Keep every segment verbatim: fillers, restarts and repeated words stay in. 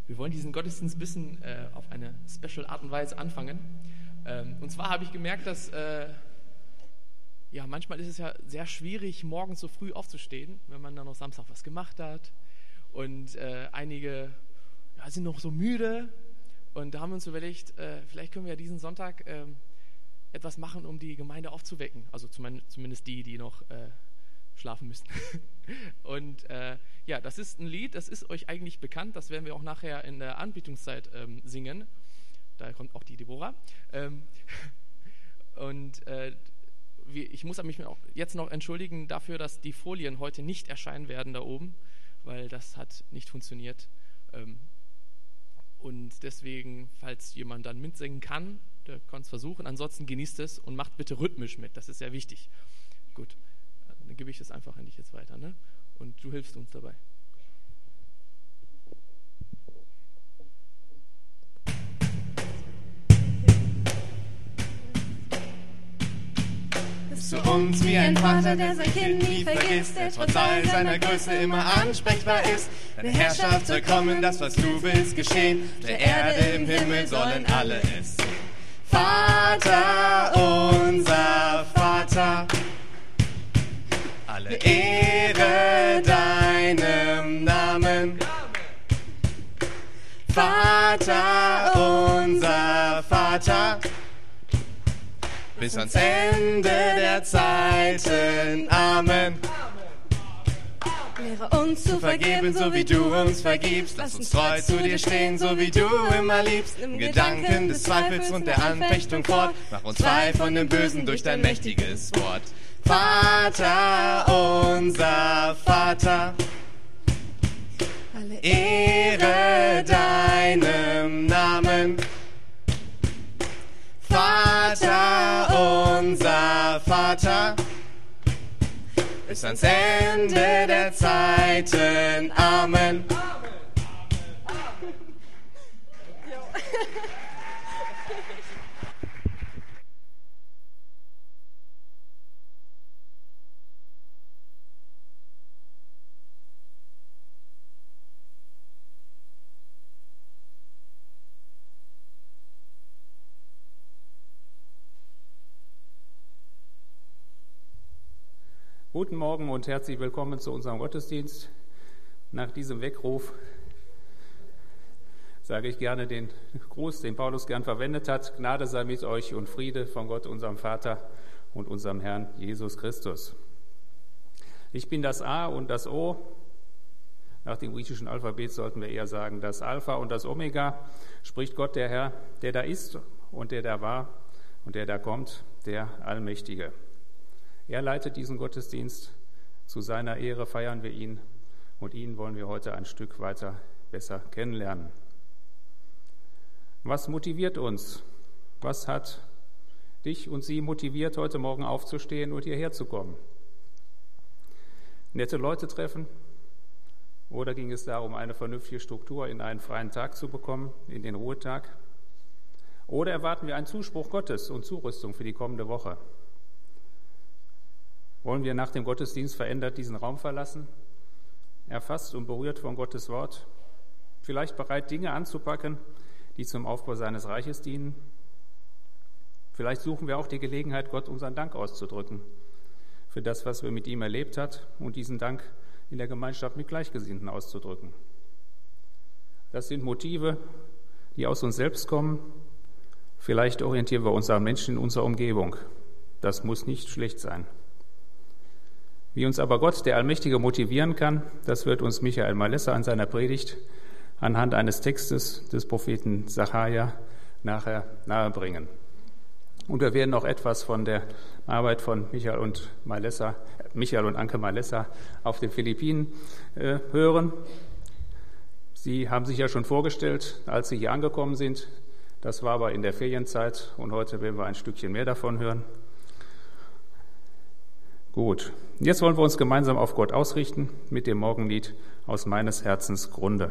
Wir wollen diesen Gottesdienst ein bisschen äh, auf eine special Art und Weise anfangen. Ähm, und zwar habe ich gemerkt, dass äh, ja, manchmal ist es ja sehr schwierig, morgens so früh aufzustehen, wenn man dann noch Samstag was gemacht hat. Und äh, einige ja, sind noch so müde. Und da haben wir uns überlegt, äh, vielleicht können wir ja diesen Sonntag äh, etwas machen, um die Gemeinde aufzuwecken. Also zumindest die, die noch äh, schlafen müssen. Und äh, ja, das ist ein Lied, das ist euch eigentlich bekannt. Das werden wir auch nachher in der Anbetungszeit ähm, singen. Da kommt auch die Deborah. Ähm, und äh, ich muss mich auch jetzt noch entschuldigen dafür, dass die Folien heute nicht erscheinen werden da oben, weil das hat nicht funktioniert. Ähm, und deswegen, falls jemand dann mitsingen kann, der kann es versuchen. Ansonsten genießt es und macht bitte rhythmisch mit. Das ist sehr wichtig. Gut, dann gebe ich es einfach an dich jetzt weiter, ne? Und du hilfst uns dabei. Zu uns wie ein Vater, der sein Kind nie vergisst, der trotz all seiner Größe immer ansprechbar ist. Deine Herrschaft soll kommen, das was du willst geschehen. Auf der Erde, im Himmel sollen alle es sehen. Vater, unser Vater, alle Ehre deinem Namen. Vater, unser Vater, bis ans Ende der Zeiten. Amen. Lehre uns zu vergeben, so wie du uns vergibst. Lass uns treu zu dir stehen, so wie du immer liebst. Im Gedanken des Zweifels und der Anfechtung fort. Mach uns frei von dem Bösen durch dein mächtiges Wort. Vater, unser Vater, alle Ehre deinem Namen. Vater, unser Vater, bis ans Ende der Zeiten. Amen. Guten Morgen und herzlich willkommen zu unserem Gottesdienst. Nach diesem Weckruf sage ich gerne den Gruß, den Paulus gern verwendet hat. Gnade sei mit euch und Friede von Gott, unserem Vater und unserem Herrn Jesus Christus. Ich bin das A und das O. Nach dem griechischen Alphabet sollten wir eher sagen, das Alpha und das Omega, spricht Gott, der Herr, der da ist und der da war und der da kommt, der Allmächtige. Er leitet diesen Gottesdienst. Zu seiner Ehre feiern wir ihn und ihn wollen wir heute ein Stück weiter besser kennenlernen. Was motiviert uns? Was hat dich und sie motiviert, heute Morgen aufzustehen und hierher zu kommen? Nette Leute treffen? Oder ging es darum, eine vernünftige Struktur in einen freien Tag zu bekommen, in den Ruhetag? Oder erwarten wir einen Zuspruch Gottes und Zurüstung für die kommende Woche? Wollen wir nach dem Gottesdienst verändert diesen Raum verlassen, erfasst und berührt von Gottes Wort, vielleicht bereit, Dinge anzupacken, die zum Aufbau seines Reiches dienen? Vielleicht suchen wir auch die Gelegenheit, Gott unseren Dank auszudrücken für das, was wir mit ihm erlebt hat und diesen Dank in der Gemeinschaft mit Gleichgesinnten auszudrücken. Das sind Motive, die aus uns selbst kommen. Vielleicht orientieren wir uns an Menschen in unserer Umgebung. Das muss nicht schlecht sein. Wie uns aber Gott, der Allmächtige, motivieren kann, das wird uns Michael Malessa in seiner Predigt anhand eines Textes des Propheten Sacharja nachher nahebringen. Und wir werden auch etwas von der Arbeit von Michael und Malessa, Michael und Anke Malessa auf den Philippinen äh, hören. Sie haben sich ja schon vorgestellt, als Sie hier angekommen sind. Das war aber in der Ferienzeit und heute werden wir ein Stückchen mehr davon hören. Gut, jetzt wollen wir uns gemeinsam auf Gott ausrichten mit dem Morgenlied aus meines Herzens Grunde.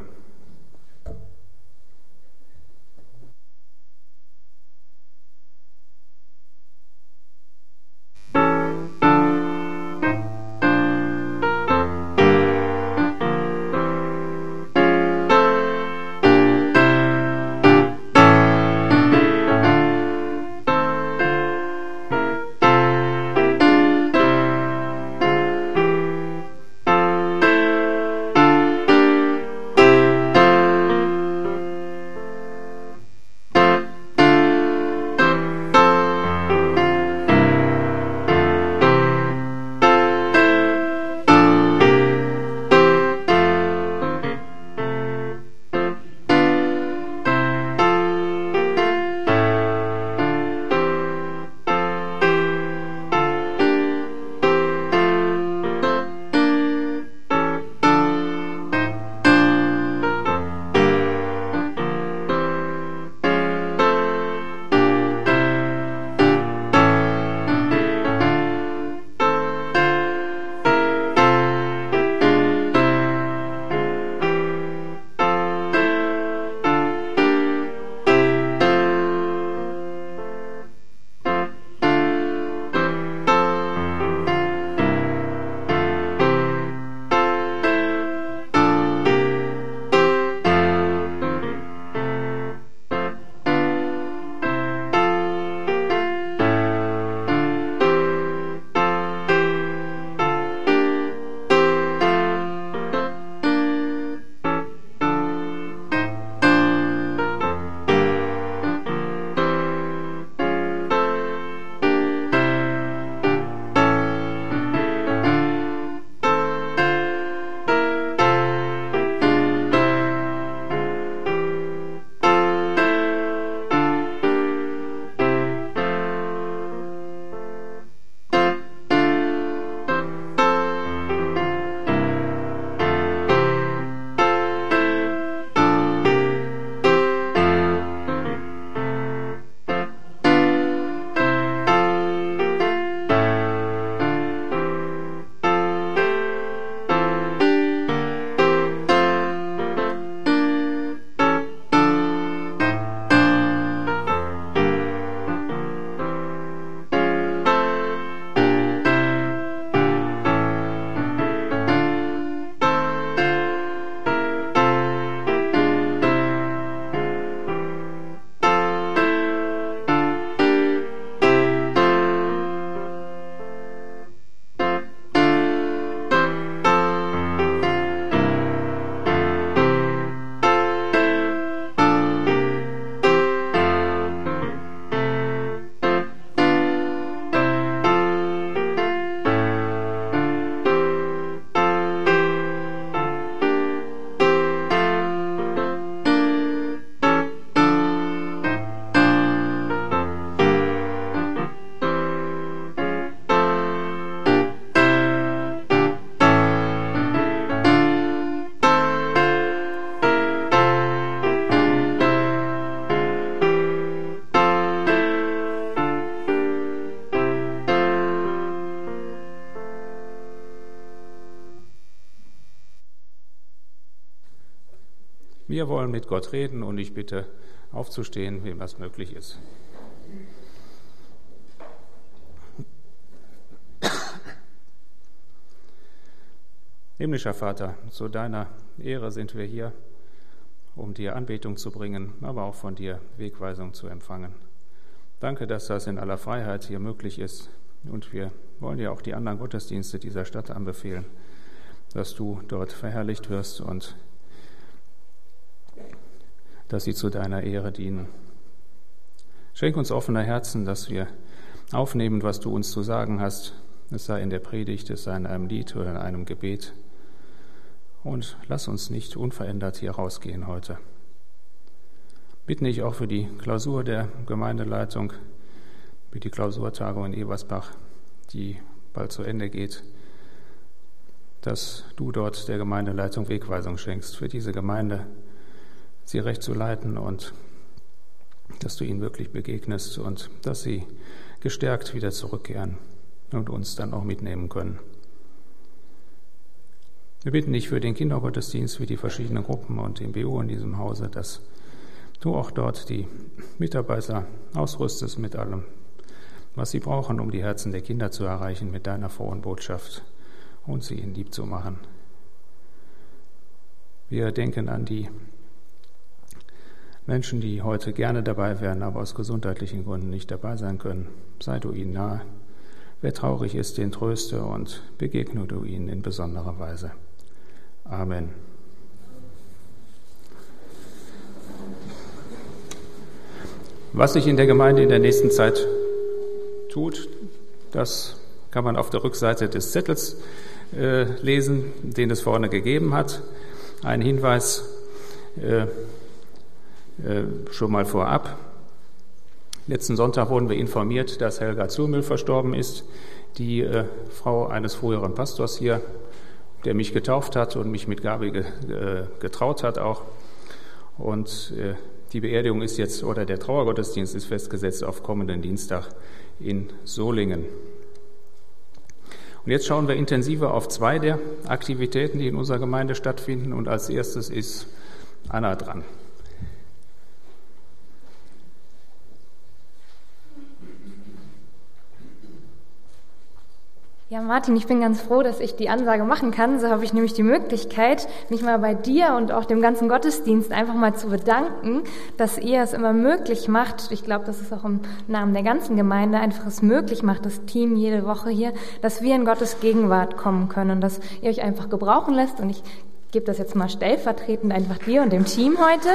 Wir wollen mit Gott reden und ich bitte aufzustehen, wem das möglich ist. Himmlischer Vater, zu deiner Ehre sind wir hier, um dir Anbetung zu bringen, aber auch von dir Wegweisung zu empfangen. Danke, dass das in aller Freiheit hier möglich ist. Und wir wollen dir auch die anderen Gottesdienste dieser Stadt anbefehlen, dass du dort verherrlicht wirst und dass sie zu deiner Ehre dienen. Schenk uns offene Herzen, dass wir aufnehmen, was du uns zu sagen hast. Es sei in der Predigt, es sei in einem Lied oder in einem Gebet. Und lass uns nicht unverändert hier rausgehen heute. Bitte ich auch für die Klausur der Gemeindeleitung, für die Klausurtagung in Ebersbach, die bald zu Ende geht, dass du dort der Gemeindeleitung Wegweisung schenkst für diese Gemeinde, sie recht zu leiten und dass du ihnen wirklich begegnest und dass sie gestärkt wieder zurückkehren und uns dann auch mitnehmen können. Wir bitten dich für den Kindergottesdienst, für die verschiedenen Gruppen und den B U in diesem Hause, dass du auch dort die Mitarbeiter ausrüstest mit allem, was sie brauchen, um die Herzen der Kinder zu erreichen mit deiner frohen Botschaft und sie ihnen lieb zu machen. Wir denken an die Menschen, die heute gerne dabei wären, aber aus gesundheitlichen Gründen nicht dabei sein können. Sei du ihnen nahe. Wer traurig ist, den tröste und begegne du ihnen in besonderer Weise. Amen. Was sich in der Gemeinde in der nächsten Zeit tut, das kann man auf der Rückseite des Zettels äh, lesen, den es vorne gegeben hat. Ein Hinweis äh, äh, schon mal vorab. Letzten Sonntag wurden wir informiert, dass Helga Zurmühl verstorben ist, die äh, Frau eines früheren Pastors hier, der mich getauft hat und mich mit Gabi ge, äh, getraut hat auch. Und äh, die Beerdigung ist jetzt, oder der Trauergottesdienst ist festgesetzt auf kommenden Dienstag in Solingen. Und jetzt schauen wir intensiver auf zwei der Aktivitäten, die in unserer Gemeinde stattfinden. Und als erstes ist Anna dran. Ja, Martin, ich bin ganz froh, dass ich die Ansage machen kann. So habe ich nämlich die Möglichkeit, mich mal bei dir und auch dem ganzen Gottesdienst einfach mal zu bedanken, dass ihr es immer möglich macht. Ich glaube, das ist auch im Namen der ganzen Gemeinde einfach es möglich macht, das Team jede Woche hier, dass wir in Gottes Gegenwart kommen können und dass ihr euch einfach gebrauchen lässt. Und ich gebe das jetzt mal stellvertretend einfach dir und dem Team heute.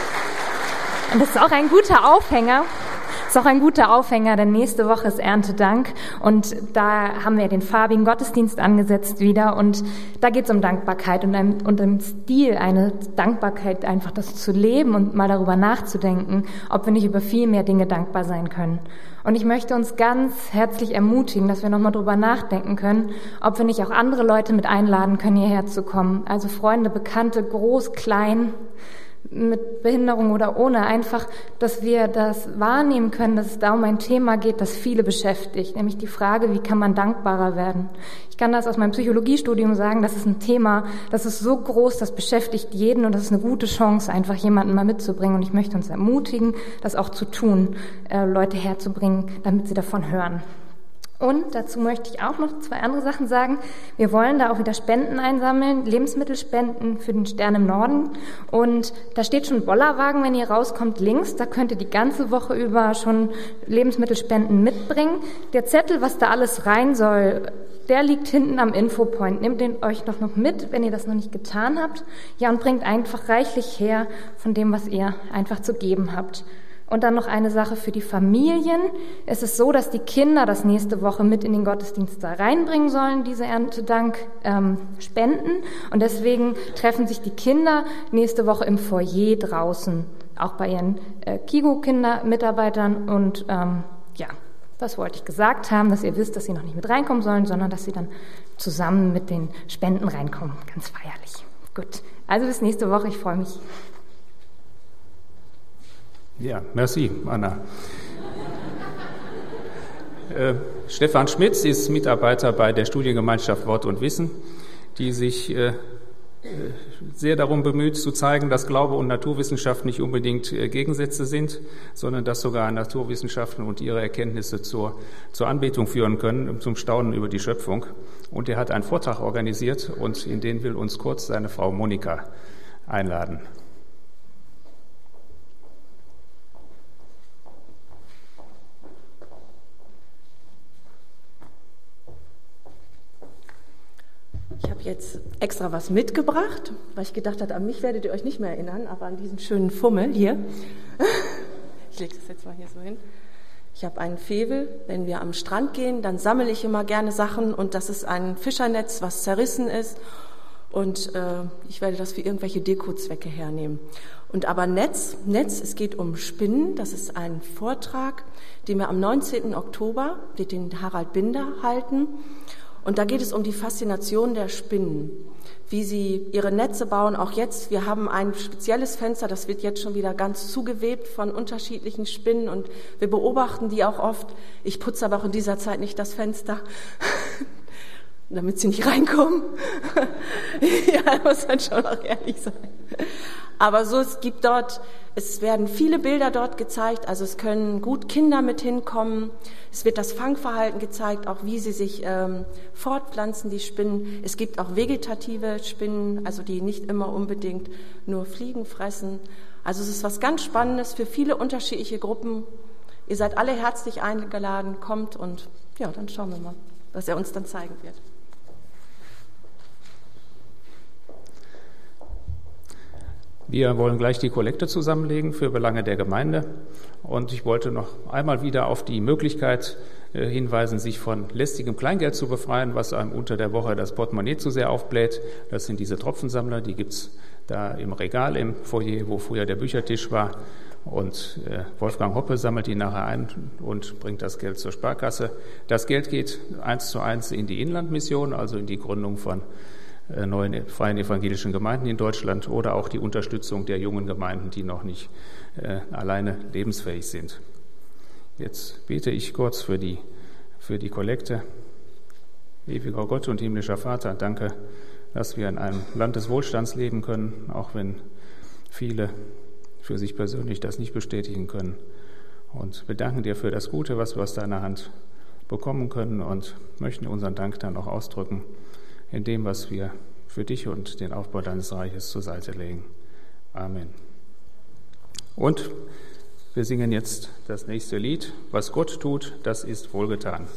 Und das ist auch ein guter Aufhänger. Das ist auch ein guter Aufhänger, denn nächste Woche ist Erntedank und da haben wir den farbigen Gottesdienst angesetzt wieder und da geht es um Dankbarkeit und, einem, und im Stil eine Dankbarkeit, einfach das zu leben und mal darüber nachzudenken, ob wir nicht über viel mehr Dinge dankbar sein können. Und ich möchte uns ganz herzlich ermutigen, dass wir nochmal drüber nachdenken können, ob wir nicht auch andere Leute mit einladen können, hierher zu kommen. Also Freunde, Bekannte, groß, klein, mit Behinderung oder ohne, einfach, dass wir das wahrnehmen können, dass es da um ein Thema geht, das viele beschäftigt, nämlich die Frage, wie kann man dankbarer werden? Ich kann das aus meinem Psychologiestudium sagen, das ist ein Thema, das ist so groß, das beschäftigt jeden und das ist eine gute Chance, einfach jemanden mal mitzubringen und ich möchte uns ermutigen, das auch zu tun, äh, Leute herzubringen, damit sie davon hören. Und dazu möchte ich auch noch zwei andere Sachen sagen. Wir wollen da auch wieder Spenden einsammeln, Lebensmittelspenden für den Stern im Norden. Und da steht schon Bollerwagen, wenn ihr rauskommt, links. Da könnt ihr die ganze Woche über schon Lebensmittelspenden mitbringen. Der Zettel, was da alles rein soll, der liegt hinten am Infopoint. Nehmt den euch doch noch mit, wenn ihr das noch nicht getan habt. Ja, und bringt einfach reichlich her von dem, was ihr einfach zu geben habt. Und dann noch eine Sache für die Familien. Es ist so, dass die Kinder das nächste Woche mit in den Gottesdienst da reinbringen sollen, diese Erntedank ähm, spenden. Und deswegen treffen sich die Kinder nächste Woche im Foyer draußen, auch bei ihren äh, Kigo-Kinder-Mitarbeitern. Und ähm, ja, das wollte ich gesagt haben, dass ihr wisst, dass sie noch nicht mit reinkommen sollen, sondern dass sie dann zusammen mit den Spenden reinkommen. Ganz feierlich. Gut, also bis nächste Woche. Ich freue mich. Ja, merci, Anna. äh, Stefan Schmitz ist Mitarbeiter bei der Studiengemeinschaft Wort und Wissen, die sich äh, sehr darum bemüht zu zeigen, dass Glaube und Naturwissenschaft nicht unbedingt Gegensätze sind, sondern dass sogar Naturwissenschaften und ihre Erkenntnisse zur, zur Anbetung führen können, zum Staunen über die Schöpfung. Und er hat einen Vortrag organisiert und in den will uns kurz seine Frau Monika einladen. Ich habe jetzt extra was mitgebracht, weil ich gedacht habe, an mich werdet ihr euch nicht mehr erinnern, aber an diesen schönen Fummel hier. Ich lege das jetzt mal hier so hin. Ich habe einen Fevel. Wenn wir am Strand gehen, dann sammle ich immer gerne Sachen und das ist ein Fischernetz, was zerrissen ist und äh, ich werde das für irgendwelche Dekozwecke hernehmen. Und aber Netz, Netz, es geht um Spinnen. Das ist ein Vortrag, den wir am neunzehnten Oktober mit den Harald Binder halten. Und da geht es um die Faszination der Spinnen, wie sie ihre Netze bauen. Auch jetzt, wir haben ein spezielles Fenster, das wird jetzt schon wieder ganz zugewebt von unterschiedlichen Spinnen und wir beobachten die auch oft. Ich putze aber auch in dieser Zeit nicht das Fenster, damit sie nicht reinkommen. Ja, muss man schon auch ehrlich sein. Aber so, es gibt dort, es werden viele Bilder dort gezeigt, also es können gut Kinder mit hinkommen. Es wird das Fangverhalten gezeigt, auch wie sie sich ähm, fortpflanzen, die Spinnen. Es gibt auch vegetative Spinnen, also die nicht immer unbedingt nur Fliegen fressen. Also es ist was ganz Spannendes für viele unterschiedliche Gruppen. Ihr seid alle herzlich eingeladen, kommt und ja, dann schauen wir mal, was er uns dann zeigen wird. Wir wollen gleich die Kollekte zusammenlegen für Belange der Gemeinde. Und ich wollte noch einmal wieder auf die Möglichkeit äh, hinweisen, sich von lästigem Kleingeld zu befreien, was einem unter der Woche das Portemonnaie zu sehr aufbläht. Das sind diese Tropfensammler, die gibt's da im Regal im Foyer, wo früher der Büchertisch war. Und äh, Wolfgang Hoppe sammelt die nachher ein und bringt das Geld zur Sparkasse. Das Geld geht eins zu eins in die Inlandmission, also in die Gründung von neuen freien evangelischen Gemeinden in Deutschland oder auch die Unterstützung der jungen Gemeinden, die noch nicht äh, alleine lebensfähig sind. Jetzt bete ich kurz für die, für die Kollekte. Ewiger Gott und himmlischer Vater, danke, dass wir in einem Land des Wohlstands leben können, auch wenn viele für sich persönlich das nicht bestätigen können. Und wir danken dir für das Gute, was wir aus deiner Hand bekommen können und möchten unseren Dank dann auch ausdrücken in dem, was wir für dich und den Aufbau deines Reiches zur Seite legen. Amen. Und wir singen jetzt das nächste Lied. Was Gott tut, das ist wohlgetan.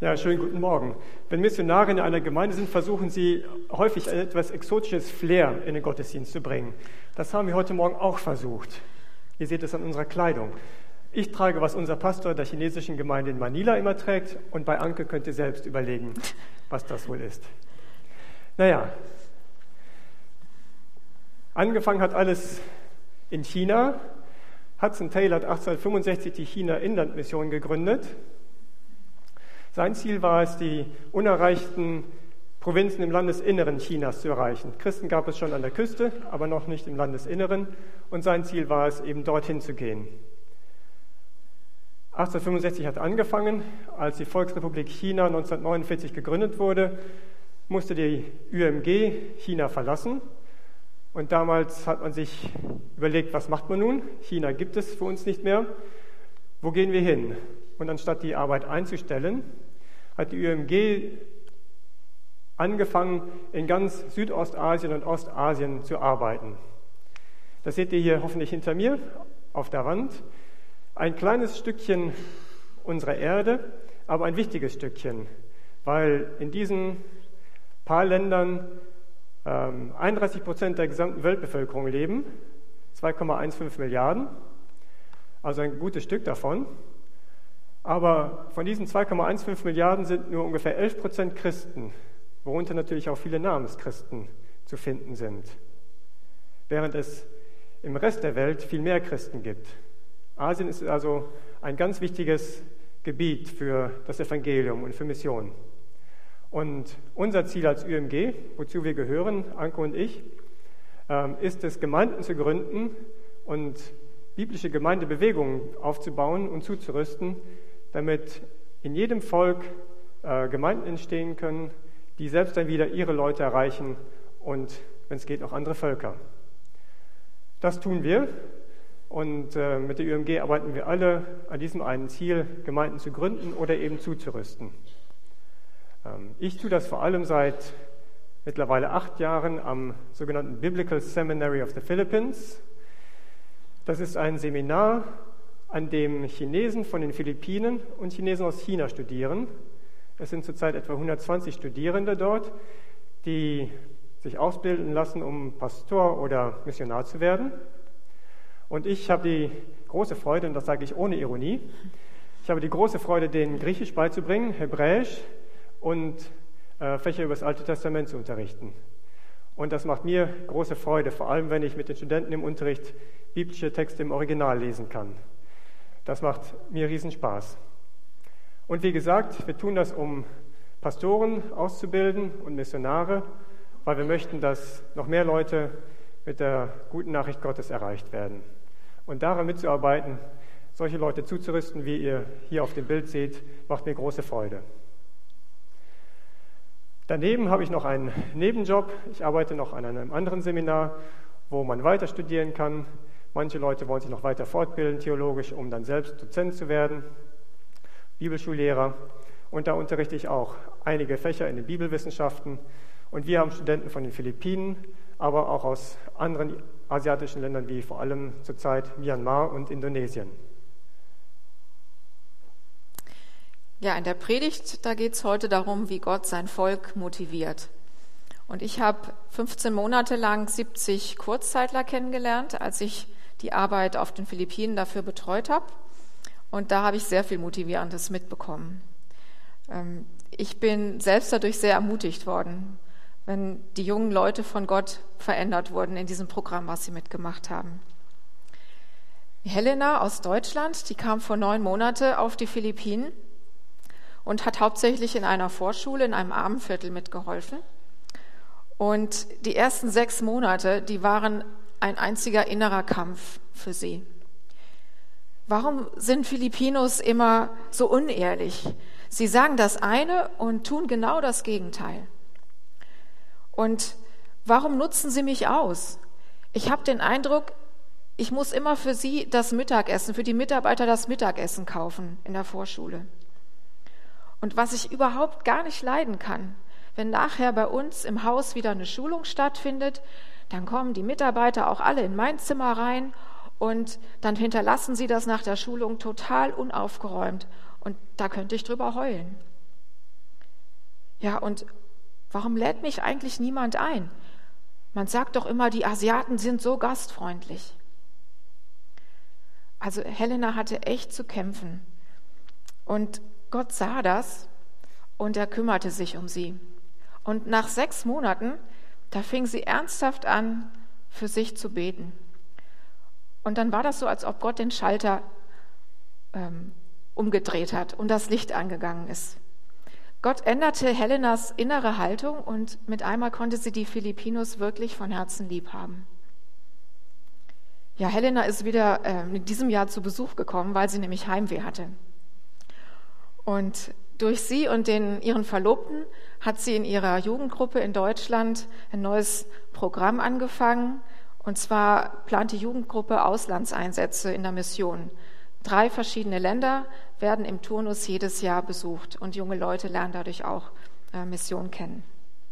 Ja, schönen guten Morgen. Wenn Missionare in einer Gemeinde sind, versuchen sie häufig ein etwas exotisches Flair in den Gottesdienst zu bringen. Das haben wir heute Morgen auch versucht. Ihr seht es an unserer Kleidung. Ich trage, was unser Pastor der chinesischen Gemeinde in Manila immer trägt, und bei Anke könnt ihr selbst überlegen, was das wohl ist. Naja, angefangen hat alles in China. Hudson Taylor hat achtzehnhundertfünfundsechzig die China-Inlandmission gegründet. Sein Ziel war es, die unerreichten Provinzen im Landesinneren Chinas zu erreichen. Christen gab es schon an der Küste, aber noch nicht im Landesinneren. Und sein Ziel war es, eben dorthin zu gehen. achtzehnhundertfünfundsechzig hat angefangen. Als die Volksrepublik China neunzehnhundertneunundvierzig gegründet wurde, musste die Ü M G China verlassen. Und damals hat man sich überlegt, was macht man nun? China gibt es für uns nicht mehr. Wo gehen wir hin? Und anstatt die Arbeit einzustellen, hat die Ü M G angefangen, in ganz Südostasien und Ostasien zu arbeiten. Das seht ihr hier hoffentlich hinter mir auf der Wand. Ein kleines Stückchen unserer Erde, aber ein wichtiges Stückchen, weil in diesen paar Ländern ähm, einunddreißig Prozent der gesamten Weltbevölkerung leben, zwei Komma fünfzehn Milliarden, also ein gutes Stück davon. Aber von diesen zwei Komma fünfzehn Milliarden sind nur ungefähr elf Prozent Christen, worunter natürlich auch viele Namenschristen zu finden sind, während es im Rest der Welt viel mehr Christen gibt. Asien ist also ein ganz wichtiges Gebiet für das Evangelium und für Mission. Und unser Ziel als Ü M G, wozu wir gehören, Anke und ich, ist es, Gemeinden zu gründen und biblische Gemeindebewegungen aufzubauen und zuzurüsten, damit in jedem Volk äh, Gemeinden entstehen können, die selbst dann wieder ihre Leute erreichen und, wenn es geht, auch andere Völker. Das tun wir, und äh, mit der Ü M G arbeiten wir alle an diesem einen Ziel, Gemeinden zu gründen oder eben zuzurüsten. Ähm, ich tue das vor allem seit mittlerweile acht Jahren am sogenannten Biblical Seminary of the Philippines. Das ist ein Seminar, an dem Chinesen von den Philippinen und Chinesen aus China studieren. Es sind zurzeit etwa hundertzwanzig Studierende dort, die sich ausbilden lassen, um Pastor oder Missionar zu werden. Und ich habe die große Freude, und das sage ich ohne Ironie, ich habe die große Freude, denen Griechisch beizubringen, Hebräisch und äh, Fächer über das Alte Testament zu unterrichten. Und das macht mir große Freude, vor allem wenn ich mit den Studenten im Unterricht biblische Texte im Original lesen kann. Das macht mir riesen Spaß. Und wie gesagt, wir tun das, um Pastoren auszubilden und Missionare, weil wir möchten, dass noch mehr Leute mit der guten Nachricht Gottes erreicht werden. Und daran mitzuarbeiten, solche Leute zuzurüsten, wie ihr hier auf dem Bild seht, macht mir große Freude. Daneben habe ich noch einen Nebenjob. Ich arbeite noch an einem anderen Seminar, wo man weiter studieren kann. Manche Leute wollen sich noch weiter fortbilden, theologisch, um dann selbst Dozent zu werden, Bibelschullehrer. Und da unterrichte ich auch einige Fächer in den Bibelwissenschaften. Und wir haben Studenten von den Philippinen, aber auch aus anderen asiatischen Ländern, wie vor allem zurzeit Myanmar und Indonesien. Ja, in der Predigt, da geht es heute darum, wie Gott sein Volk motiviert. Und ich habe fünfzehn Monate lang siebzig Kurzzeitler kennengelernt, als ich die Arbeit auf den Philippinen dafür betreut habe. Und da habe ich sehr viel Motivierendes mitbekommen. Ich bin selbst dadurch sehr ermutigt worden, wenn die jungen Leute von Gott verändert wurden in diesem Programm, was sie mitgemacht haben. Helena aus Deutschland, die kam vor neun Monate auf die Philippinen und hat hauptsächlich in einer Vorschule, in einem Armenviertel mitgeholfen. Und die ersten sechs Monate, die waren ein einziger innerer Kampf für sie. Warum sind Filipinos immer so unehrlich? Sie sagen das eine und tun genau das Gegenteil. Und warum nutzen sie mich aus? Ich habe den Eindruck, ich muss immer für sie das Mittagessen, für die Mitarbeiter das Mittagessen kaufen in der Vorschule. Und was ich überhaupt gar nicht leiden kann, wenn nachher bei uns im Haus wieder eine Schulung stattfindet, dann kommen die Mitarbeiter auch alle in mein Zimmer rein und dann hinterlassen sie das nach der Schulung total unaufgeräumt. Und da könnte ich drüber heulen. Ja, und warum lädt mich eigentlich niemand ein? Man sagt doch immer, die Asiaten sind so gastfreundlich. Also Helena hatte echt zu kämpfen. Und Gott sah das und er kümmerte sich um sie. Und nach sechs Monaten, da fing sie ernsthaft an, für sich zu beten. Und dann war das so, als ob Gott den Schalter ähm, umgedreht hat und das Licht angegangen ist. Gott änderte Helenas innere Haltung und mit einmal konnte sie die Filipinos wirklich von Herzen lieb haben. Ja, Helena ist wieder äh, in diesem Jahr zu Besuch gekommen, weil sie nämlich Heimweh hatte. Und durch sie und den, ihren Verlobten hat sie in ihrer Jugendgruppe in Deutschland ein neues Programm angefangen. Und zwar plant die Jugendgruppe Auslandseinsätze in der Mission. Drei verschiedene Länder werden im Turnus jedes Jahr besucht und junge Leute lernen dadurch auch äh, Mission kennen.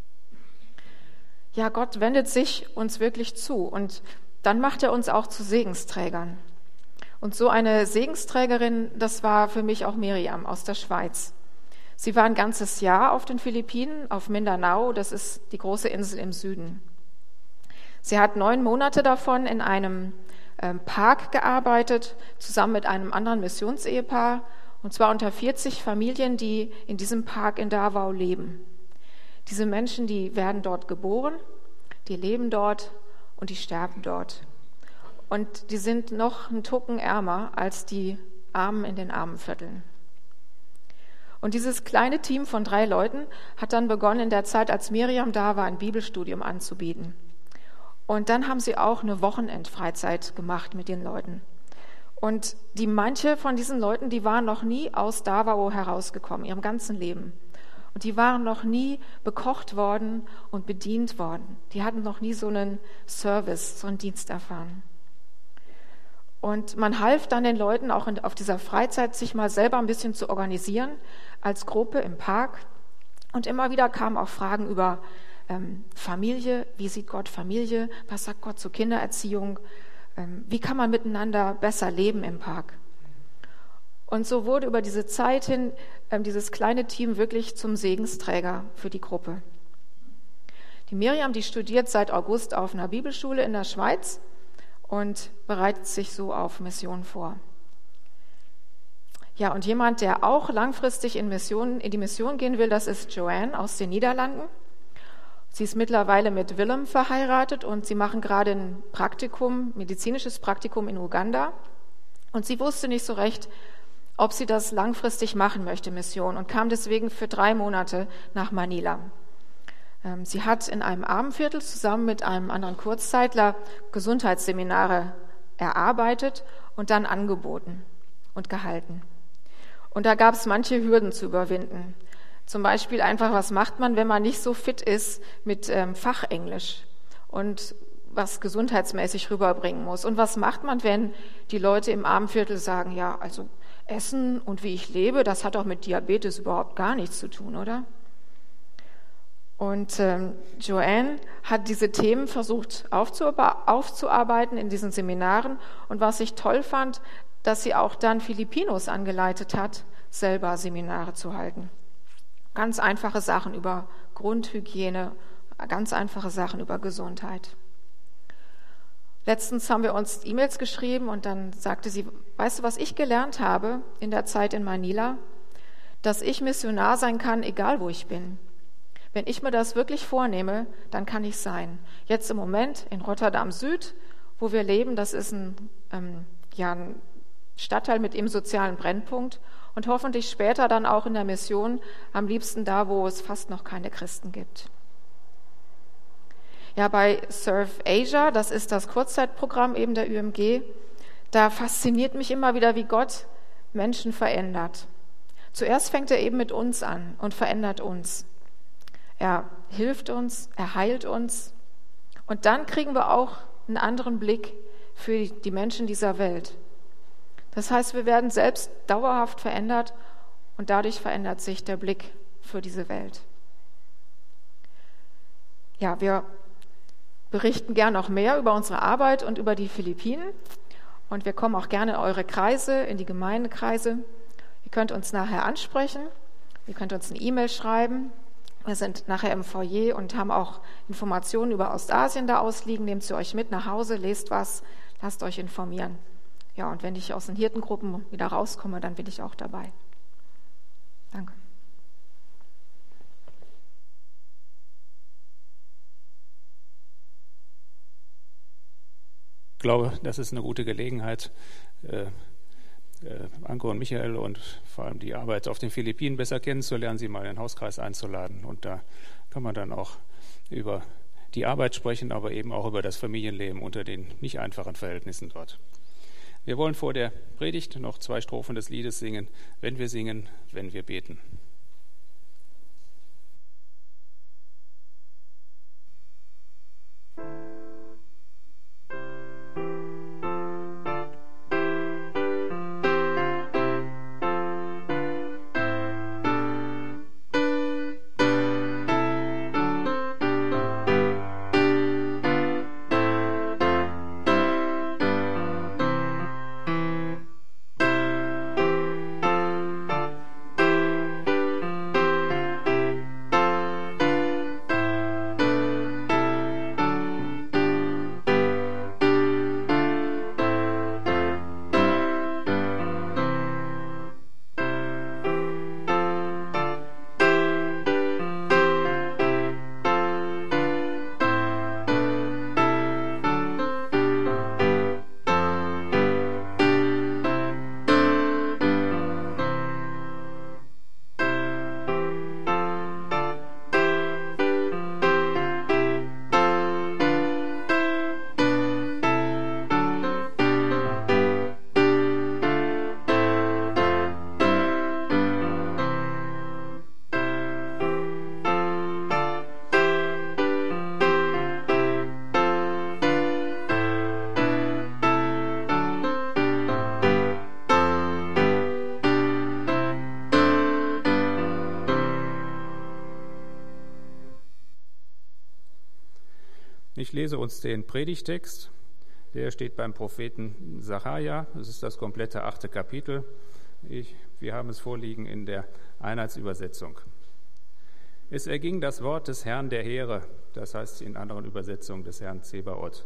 Ja, Gott wendet sich uns wirklich zu und dann macht er uns auch zu Segensträgern. Und so eine Segensträgerin, das war für mich auch Miriam aus der Schweiz. Sie war ein ganzes Jahr auf den Philippinen, auf Mindanao, das ist die große Insel im Süden. Sie hat neun Monate davon in einem ähm, Park gearbeitet, zusammen mit einem anderen Missionsehepaar, und zwar unter vierzig Familien, die in diesem Park in Davao leben. Diese Menschen, die werden dort geboren, die leben dort und die sterben dort. Und die sind noch einen Tucken ärmer als die Armen in den Armenvierteln. Und dieses kleine Team von drei Leuten hat dann begonnen, in der Zeit, als Miriam da war, ein Bibelstudium anzubieten. Und dann haben sie auch eine Wochenendfreizeit gemacht mit den Leuten. Und die manche von diesen Leuten, die waren noch nie aus Davao herausgekommen, ihrem ganzen Leben. Und die waren noch nie bekocht worden und bedient worden. Die hatten noch nie so einen Service, so einen Dienst erfahren. Und man half dann den Leuten auch in, auf dieser Freizeit, sich mal selber ein bisschen zu organisieren, als Gruppe im Park. Und immer wieder kamen auch Fragen über ähm, Familie, wie sieht Gott Familie, was sagt Gott zur Kindererziehung, ähm, wie kann man miteinander besser leben im Park. Und so wurde über diese Zeit hin ähm, dieses kleine Team wirklich zum Segensträger für die Gruppe. Die Miriam, die studiert seit August auf einer Bibelschule in der Schweiz und bereitet sich so auf Mission vor. Ja, und jemand, der auch langfristig in, Mission, in die Mission gehen will, das ist Joanne aus den Niederlanden. Sie ist mittlerweile mit Willem verheiratet und sie machen gerade ein Praktikum, medizinisches Praktikum in Uganda. Und sie wusste nicht so recht, ob sie das langfristig machen möchte, Mission, und kam deswegen für drei Monate nach Manila. Sie hat in einem Armenviertel zusammen mit einem anderen Kurzzeitler Gesundheitsseminare erarbeitet und dann angeboten und gehalten. Und da gab es manche Hürden zu überwinden. Zum Beispiel einfach, was macht man, wenn man nicht so fit ist mit ähm, Fachenglisch und was gesundheitsmäßig rüberbringen muss? Und was macht man, wenn die Leute im Armenviertel sagen, ja, also Essen und wie ich lebe, das hat doch mit Diabetes überhaupt gar nichts zu tun, oder? Und ähm, Joanne hat diese Themen versucht aufzuarbeiten in diesen Seminaren. Und was ich toll fand, dass sie auch dann Filipinos angeleitet hat, selber Seminare zu halten. Ganz einfache Sachen über Grundhygiene, ganz einfache Sachen über Gesundheit. Letztens haben wir uns E-Mails geschrieben und dann sagte sie, weißt du, was ich gelernt habe in der Zeit in Manila? Dass ich Missionar sein kann, egal wo ich bin. Wenn ich mir das wirklich vornehme, dann kann ich sein. Jetzt im Moment in Rotterdam Süd, wo wir leben, das ist ein, ähm, ja, ein Stadtteil mit dem sozialen Brennpunkt und hoffentlich später dann auch in der Mission, am liebsten da, wo es fast noch keine Christen gibt. Ja, bei Serve Asia, das ist das Kurzzeitprogramm eben der Ü M G, da fasziniert mich immer wieder, wie Gott Menschen verändert. Zuerst fängt er eben mit uns an und verändert uns. Er hilft uns, er heilt uns und dann kriegen wir auch einen anderen Blick für die Menschen dieser Welt. Das heißt, wir werden selbst dauerhaft verändert und dadurch verändert sich der Blick für diese Welt. Ja, wir berichten gern noch mehr über unsere Arbeit und über die Philippinen und wir kommen auch gerne in eure Kreise, in die Gemeindekreise. Ihr könnt uns nachher ansprechen, ihr könnt uns eine E-Mail schreiben. Wir sind nachher im Foyer und haben auch Informationen über Ostasien da ausliegen. Nehmt sie euch mit nach Hause, lest was, lasst euch informieren. Ja, und wenn ich aus den Hirtengruppen wieder rauskomme, dann bin ich auch dabei. Danke. Ich glaube, das ist eine gute Gelegenheit, äh, äh, Anko und Michael und vor allem die Arbeit auf den Philippinen besser kennenzulernen, sie mal in den Hauskreis einzuladen. Und da kann man dann auch über die Arbeit sprechen, aber eben auch über das Familienleben unter den nicht einfachen Verhältnissen dort. Wir wollen vor der Predigt noch zwei Strophen des Liedes singen, wenn wir singen, wenn wir beten. Ich lese uns den Predigtext, der steht beim Propheten Sacharja, das ist das komplette achte Kapitel. Ich, wir haben es vorliegen in der Einheitsübersetzung. Es erging das Wort des Herrn der Heere, das heißt in anderen Übersetzungen des Herrn Zebaoth.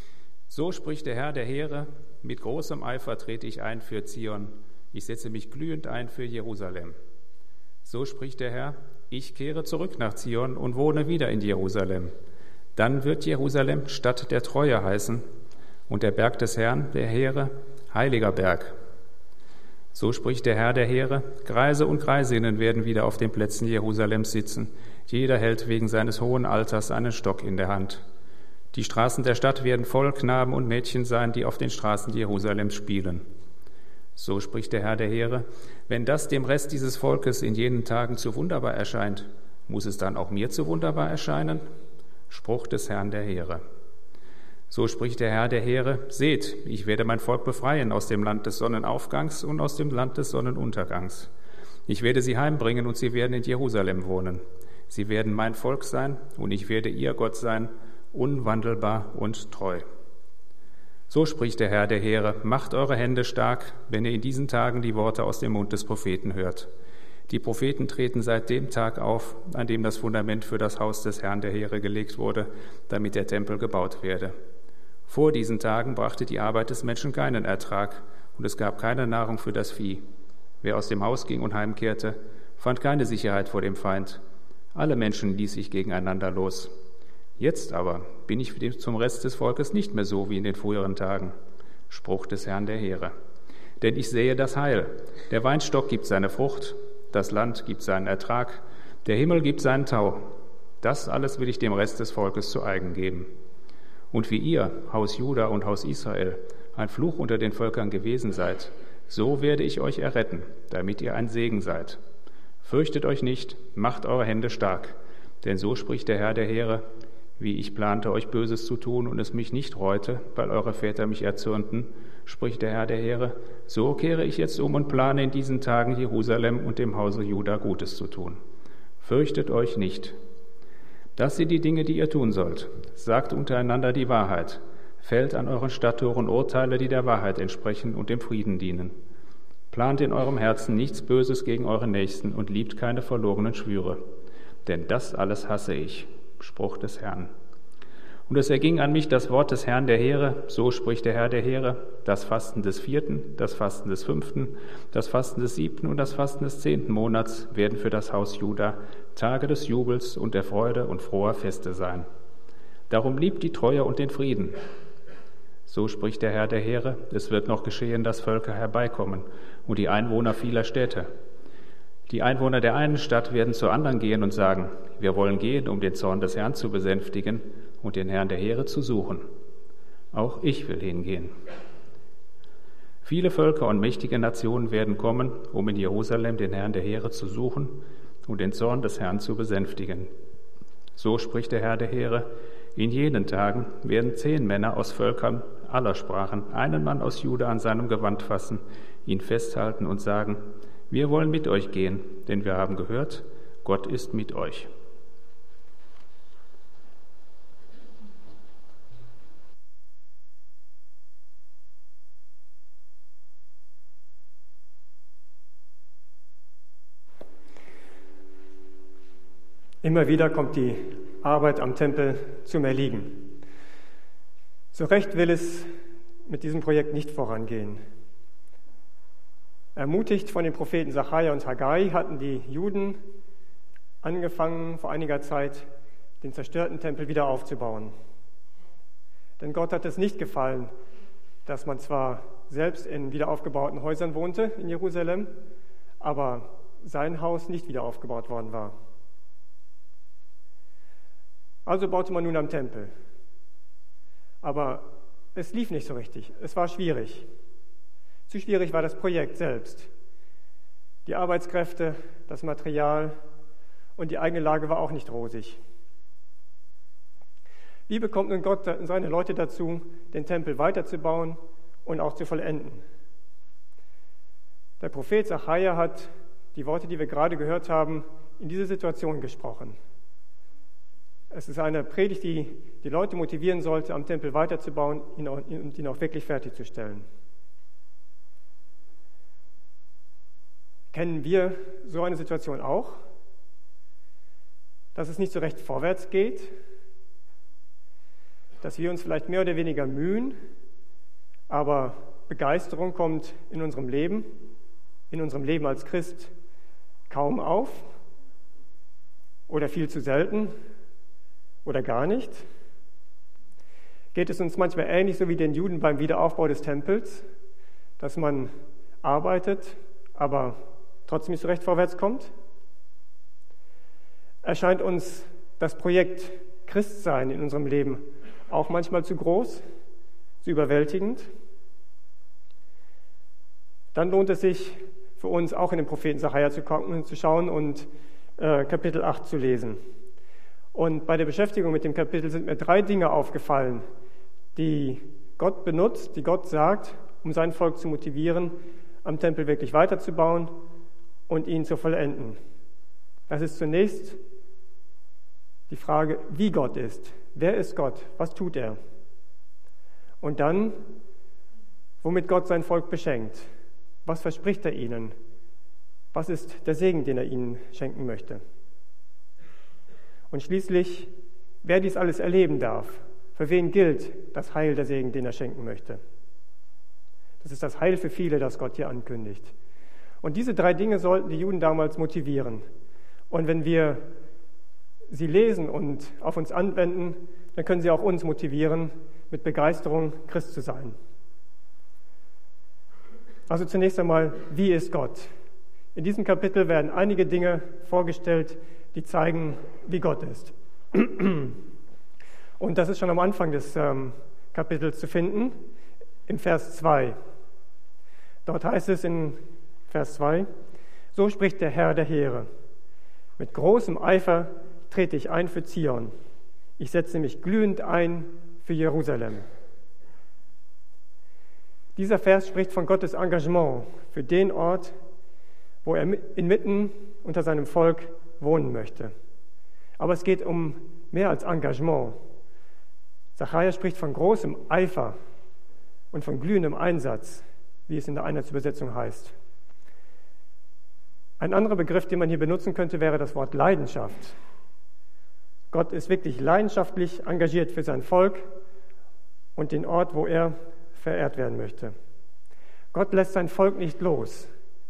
So spricht der Herr der Heere, mit großem Eifer trete ich ein für Zion, ich setze mich glühend ein für Jerusalem. So spricht der Herr, ich kehre zurück nach Zion und wohne wieder in Jerusalem. Dann wird Jerusalem Stadt der Treue heißen und der Berg des Herrn, der Heere, heiliger Berg. So spricht der Herr der Heere, Greise und Greisinnen werden wieder auf den Plätzen Jerusalems sitzen. Jeder hält wegen seines hohen Alters einen Stock in der Hand. Die Straßen der Stadt werden voll Knaben und Mädchen sein, die auf den Straßen Jerusalems spielen. So spricht der Herr der Heere, wenn das dem Rest dieses Volkes in jenen Tagen zu wunderbar erscheint, muss es dann auch mir zu wunderbar erscheinen? Spruch des Herrn der Heere. So spricht der Herr der Heere, seht, ich werde mein Volk befreien aus dem Land des Sonnenaufgangs und aus dem Land des Sonnenuntergangs. Ich werde sie heimbringen und sie werden in Jerusalem wohnen. Sie werden mein Volk sein und ich werde ihr Gott sein, unwandelbar und treu. So spricht der Herr der Heere, macht eure Hände stark, wenn ihr in diesen Tagen die Worte aus dem Mund des Propheten hört. Die Propheten treten seit dem Tag auf, an dem das Fundament für das Haus des Herrn der Heere gelegt wurde, damit der Tempel gebaut werde. Vor diesen Tagen brachte die Arbeit des Menschen keinen Ertrag, und es gab keine Nahrung für das Vieh. Wer aus dem Haus ging und heimkehrte, fand keine Sicherheit vor dem Feind. Alle Menschen ließ sich gegeneinander los. Jetzt aber bin ich zum Rest des Volkes nicht mehr so wie in den früheren Tagen. Spruch des Herrn der Heere. Denn ich sehe das Heil. Der Weinstock gibt seine Frucht, das Land gibt seinen Ertrag, der Himmel gibt seinen Tau. Das alles will ich dem Rest des Volkes zu eigen geben. Und wie ihr, Haus Juda und Haus Israel, ein Fluch unter den Völkern gewesen seid, so werde ich euch erretten, damit ihr ein Segen seid. Fürchtet euch nicht, macht eure Hände stark, denn so spricht der Herr der Heere, wie ich plante, euch Böses zu tun und es mich nicht reute, weil eure Väter mich erzürnten, spricht der Herr der Heere, so kehre ich jetzt um und plane in diesen Tagen Jerusalem und dem Hause Juda Gutes zu tun. Fürchtet euch nicht. Das sind die Dinge, die ihr tun sollt. Sagt untereinander die Wahrheit. Fällt an euren Stadttoren Urteile, die der Wahrheit entsprechen und dem Frieden dienen. Plant in eurem Herzen nichts Böses gegen euren Nächsten und liebt keine verlorenen Schwüre. denn das alles hasse ich. Spruch des Herrn. Und es erging an mich das Wort des Herrn der Heere, so spricht der Herr der Heere, das Fasten des vierten, das Fasten des fünften, das Fasten des siebten und das Fasten des zehnten Monats werden für das Haus Juda Tage des Jubels und der Freude und froher Feste sein. Darum liebt die Treue und den Frieden. So spricht der Herr der Heere, es wird noch geschehen, dass Völker herbeikommen und die Einwohner vieler Städte. Die Einwohner der einen Stadt werden zur anderen gehen und sagen, wir wollen gehen, um den Zorn des Herrn zu besänftigen und den Herrn der Heere zu suchen. Auch ich will hingehen. Viele Völker und mächtige Nationen werden kommen, um in Jerusalem den Herrn der Heere zu suchen und den Zorn des Herrn zu besänftigen. So spricht der Herr der Heere, in jenen Tagen werden zehn Männer aus Völkern aller Sprachen einen Mann aus Juda an seinem Gewand fassen, ihn festhalten und sagen, wir wollen mit euch gehen, denn wir haben gehört, Gott ist mit euch. Immer wieder kommt die Arbeit am Tempel zum Erliegen. So recht will es mit diesem Projekt nicht vorangehen. Ermutigt von den Propheten Sacharja und Haggai hatten die Juden angefangen, vor einiger Zeit den zerstörten Tempel wieder aufzubauen. Denn Gott hat es nicht gefallen, dass man zwar selbst in wieder aufgebauten Häusern wohnte in Jerusalem, aber sein Haus nicht wieder aufgebaut worden war. Also baute man nun am Tempel. Aber es lief nicht so richtig. Es war schwierig. Zu schwierig war das Projekt selbst. Die Arbeitskräfte, das Material und die eigene Lage war auch nicht rosig. Wie bekommt nun Gott seine Leute dazu, den Tempel weiterzubauen und auch zu vollenden? Der Prophet Sacharja hat die Worte, die wir gerade gehört haben, in diese Situation gesprochen. Es ist eine Predigt, die die Leute motivieren sollte, am Tempel weiterzubauen und ihn auch wirklich fertigzustellen. Kennen wir so eine Situation auch? Dass es nicht so recht vorwärts geht? Dass wir uns vielleicht mehr oder weniger mühen, aber Begeisterung kommt in unserem Leben, in unserem Leben als Christ kaum auf oder viel zu selten? Oder gar nicht? Geht es uns manchmal ähnlich so wie den Juden beim Wiederaufbau des Tempels, dass man arbeitet, aber trotzdem nicht so recht vorwärts kommt? Erscheint uns das Projekt Christsein in unserem Leben auch manchmal zu groß, zu überwältigend? Dann lohnt es sich für uns auch in den Propheten Sacharja zu gucken, zu schauen und äh, Kapitel acht zu lesen. Und bei der Beschäftigung mit dem Kapitel sind mir drei Dinge aufgefallen, die Gott benutzt, die Gott sagt, um sein Volk zu motivieren, am Tempel wirklich weiterzubauen und ihn zu vollenden. Das ist zunächst die Frage, wie Gott ist. Wer ist Gott? Was tut er? Und dann, womit Gott sein Volk beschenkt. Was verspricht er ihnen? Was ist der Segen, den er ihnen schenken möchte? Und schließlich, wer dies alles erleben darf, für wen gilt das Heil, der Segen, den er schenken möchte. Das ist das Heil für viele, das Gott hier ankündigt. Und diese drei Dinge sollten die Juden damals motivieren. Und wenn wir sie lesen und auf uns anwenden, dann können sie auch uns motivieren, mit Begeisterung Christ zu sein. Also zunächst einmal, wie ist Gott? In diesem Kapitel werden einige Dinge vorgestellt, die zeigen, wie Gott ist. Und das ist schon am Anfang des ähm, Kapitels zu finden, im Vers zwei. Dort heißt es in Vers zwei, so spricht der Herr der Heere, mit großem Eifer trete ich ein für Zion, ich setze mich glühend ein für Jerusalem. Dieser Vers spricht von Gottes Engagement für den Ort, wo er inmitten unter seinem Volk wohnen möchte. Aber es geht um mehr als Engagement. Sacharja spricht von großem Eifer und von glühendem Einsatz, wie es in der Einheitsübersetzung heißt. Ein anderer Begriff, den man hier benutzen könnte, wäre das Wort Leidenschaft. Gott ist wirklich leidenschaftlich engagiert für sein Volk und den Ort, wo er verehrt werden möchte. Gott lässt sein Volk nicht los.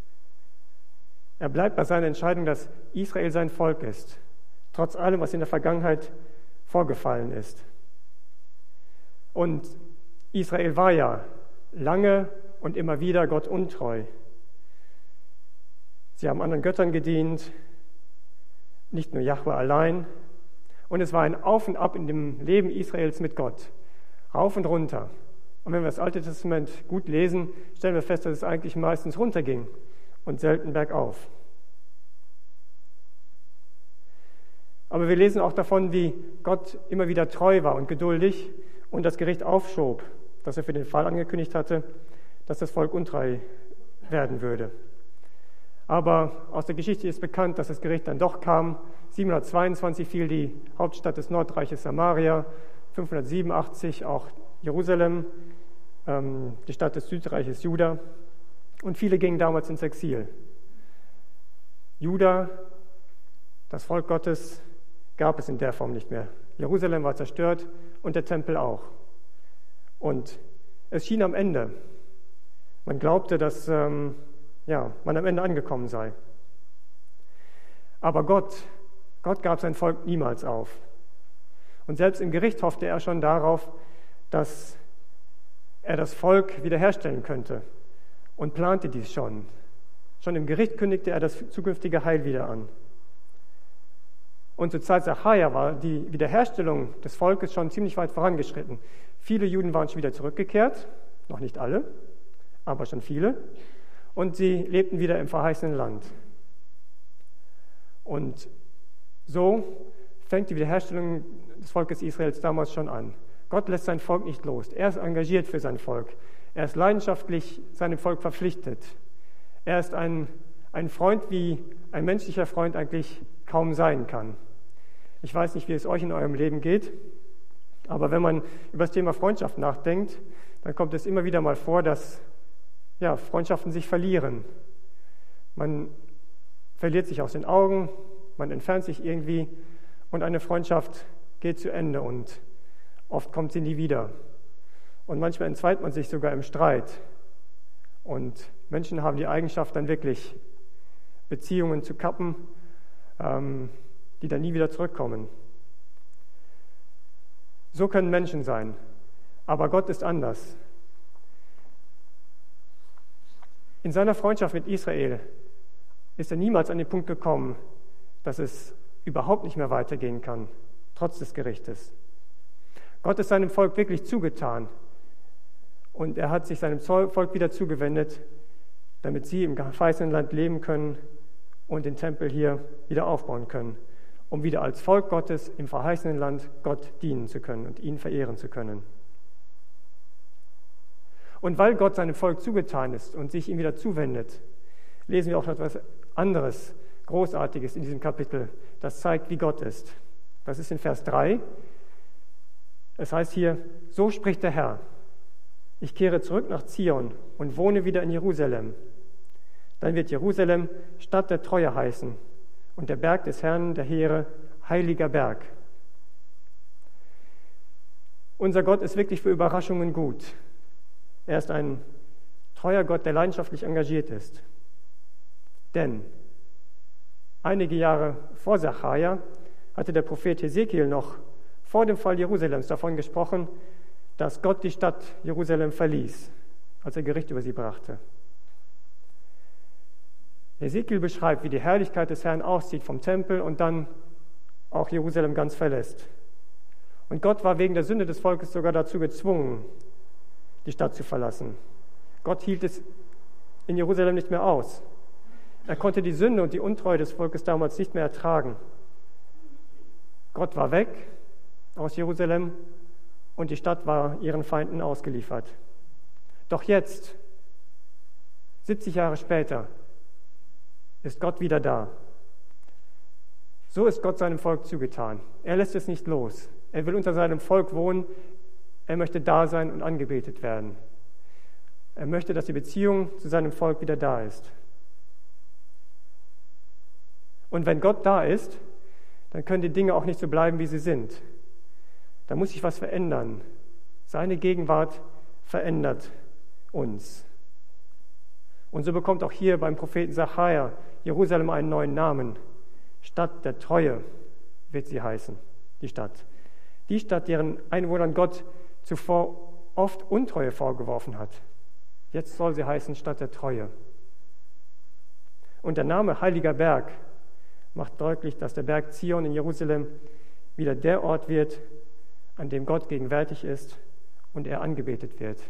Er bleibt bei seiner Entscheidung, dass Israel sein Volk ist, trotz allem, was in der Vergangenheit vorgefallen ist. Und Israel war ja lange und immer wieder Gott untreu. Sie haben anderen Göttern gedient, nicht nur Jahwe allein. Und es war ein Auf und Ab in dem Leben Israels mit Gott, rauf und runter. Und wenn wir das Alte Testament gut lesen, stellen wir fest, dass es eigentlich meistens runterging und selten bergauf. Aber wir lesen auch davon, wie Gott immer wieder treu war und geduldig und das Gericht aufschob, das er für den Fall angekündigt hatte, dass das Volk untreu werden würde. Aber aus der Geschichte ist bekannt, dass das Gericht dann doch kam. siebenhundertzweiundzwanzig fiel die Hauptstadt des Nordreiches Samaria, fünfhundertsiebenundachtzig auch Jerusalem, ähm, die Stadt des Südreiches Juda. Und viele gingen damals ins Exil. Juda, das Volk Gottes, gab es in der Form nicht mehr. Jerusalem war zerstört und der Tempel auch. Und es schien am Ende. Man glaubte, dass ähm, ja, man am Ende angekommen sei. Aber Gott, Gott gab sein Volk niemals auf. Und selbst im Gericht hoffte er schon darauf, dass er das Volk wiederherstellen könnte und plante dies schon. Schon im Gericht kündigte er das zukünftige Heil wieder an. Und zur Zeit Sacharja war die Wiederherstellung des Volkes schon ziemlich weit vorangeschritten. Viele Juden waren schon wieder zurückgekehrt, noch nicht alle, aber schon viele. Und sie lebten wieder im verheißenen Land. Und so fängt die Wiederherstellung des Volkes Israels damals schon an. Gott lässt sein Volk nicht los. Er ist engagiert für sein Volk. Er ist leidenschaftlich seinem Volk verpflichtet. Er ist ein, ein Freund, wie ein menschlicher Freund eigentlich kaum sein kann. Ich weiß nicht, wie es euch in eurem Leben geht, aber wenn man über das Thema Freundschaft nachdenkt, dann kommt es immer wieder mal vor, dass ja, Freundschaften sich verlieren. Man verliert sich aus den Augen, man entfernt sich irgendwie und eine Freundschaft geht zu Ende und oft kommt sie nie wieder. Und manchmal entzweit man sich sogar im Streit. Und Menschen haben die Eigenschaft, dann wirklich Beziehungen zu kappen, ähm, die dann nie wieder zurückkommen. So können Menschen sein, aber Gott ist anders. In seiner Freundschaft mit Israel ist er niemals an den Punkt gekommen, dass es überhaupt nicht mehr weitergehen kann, trotz des Gerichtes. Gott ist seinem Volk wirklich zugetan und er hat sich seinem Volk wieder zugewendet, damit sie im verheißenen Land leben können und den Tempel hier wieder aufbauen können, um wieder als Volk Gottes im verheißenen Land Gott dienen zu können und ihn verehren zu können. Und weil Gott seinem Volk zugetan ist und sich ihm wieder zuwendet, lesen wir auch etwas anderes, Großartiges in diesem Kapitel, das zeigt, wie Gott ist. Das ist in Vers drei. Es heißt hier, so spricht der Herr, ich kehre zurück nach Zion und wohne wieder in Jerusalem. Dann wird Jerusalem Stadt der Treue heißen und der Berg des Herrn der Heere, heiliger Berg. Unser Gott ist wirklich für Überraschungen gut. Er ist ein treuer Gott, der leidenschaftlich engagiert ist. Denn einige Jahre vor Sacharja hatte der Prophet Hesekiel noch vor dem Fall Jerusalems davon gesprochen, dass Gott die Stadt Jerusalem verließ, als er Gericht über sie brachte. Hesekiel beschreibt, wie die Herrlichkeit des Herrn auszieht vom Tempel und dann auch Jerusalem ganz verlässt. Und Gott war wegen der Sünde des Volkes sogar dazu gezwungen, die Stadt zu verlassen. Gott hielt es in Jerusalem nicht mehr aus. Er konnte die Sünde und die Untreue des Volkes damals nicht mehr ertragen. Gott war weg aus Jerusalem und die Stadt war ihren Feinden ausgeliefert. Doch jetzt, siebzig Jahre später, ist Gott wieder da. So ist Gott seinem Volk zugetan. Er lässt es nicht los. Er will unter seinem Volk wohnen. Er möchte da sein und angebetet werden. Er möchte, dass die Beziehung zu seinem Volk wieder da ist. Und wenn Gott da ist, dann können die Dinge auch nicht so bleiben, wie sie sind. Da muss sich was verändern. Seine Gegenwart verändert uns. Und so bekommt auch hier beim Propheten Sacharja Jerusalem einen neuen Namen. Stadt der Treue wird sie heißen, die Stadt. Die Stadt, deren Einwohnern Gott zuvor oft Untreue vorgeworfen hat. Jetzt soll sie heißen Stadt der Treue. Und der Name Heiliger Berg macht deutlich, dass der Berg Zion in Jerusalem wieder der Ort wird, an dem Gott gegenwärtig ist und er angebetet wird.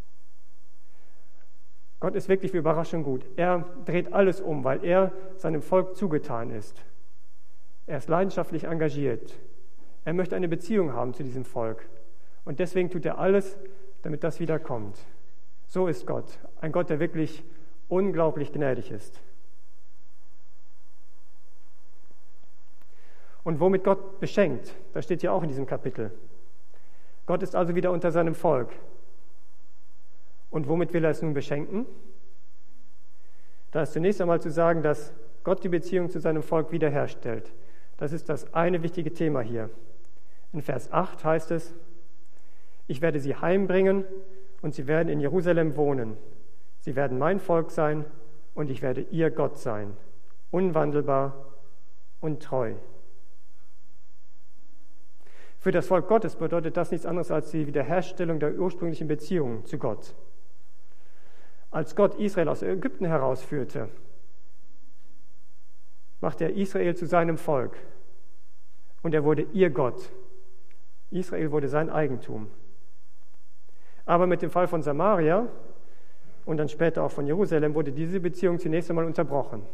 Gott ist wirklich für Überraschung gut. Er dreht alles um, weil er seinem Volk zugetan ist. Er ist leidenschaftlich engagiert. Er möchte eine Beziehung haben zu diesem Volk. Und deswegen tut er alles, damit das wieder kommt. So ist Gott. Ein Gott, der wirklich unglaublich gnädig ist. Und womit Gott beschenkt, das steht ja auch in diesem Kapitel. Gott ist also wieder unter seinem Volk. Und womit will er es nun beschenken? Da ist zunächst einmal zu sagen, dass Gott die Beziehung zu seinem Volk wiederherstellt. Das ist das eine wichtige Thema hier. In Vers acht heißt es, ich werde sie heimbringen und sie werden in Jerusalem wohnen. Sie werden mein Volk sein und ich werde ihr Gott sein, unwandelbar und treu. Für das Volk Gottes bedeutet das nichts anderes als die Wiederherstellung der ursprünglichen Beziehung zu Gott. Als Gott Israel aus Ägypten herausführte, machte er Israel zu seinem Volk und er wurde ihr Gott. Israel wurde sein Eigentum. Aber mit dem Fall von Samaria und dann später auch von Jerusalem wurde diese Beziehung zunächst einmal unterbrochen.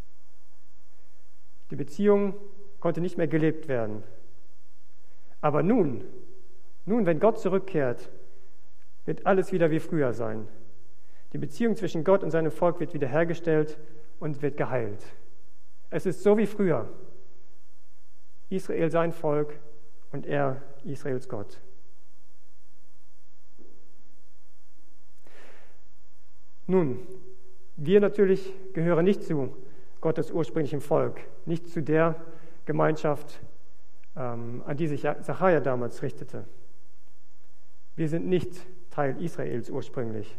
Die Beziehung konnte nicht mehr gelebt werden. Aber nun, nun, wenn Gott zurückkehrt, wird alles wieder wie früher sein. Die Beziehung zwischen Gott und seinem Volk wird wiederhergestellt und wird geheilt. Es ist so wie früher. Israel sein Volk und er Israels Gott. Nun, wir natürlich gehören nicht zu Gottes ursprünglichem Volk, nicht zu der Gemeinschaft, ähm, an die sich Sacharja damals richtete. Wir sind nicht Teil Israels ursprünglich.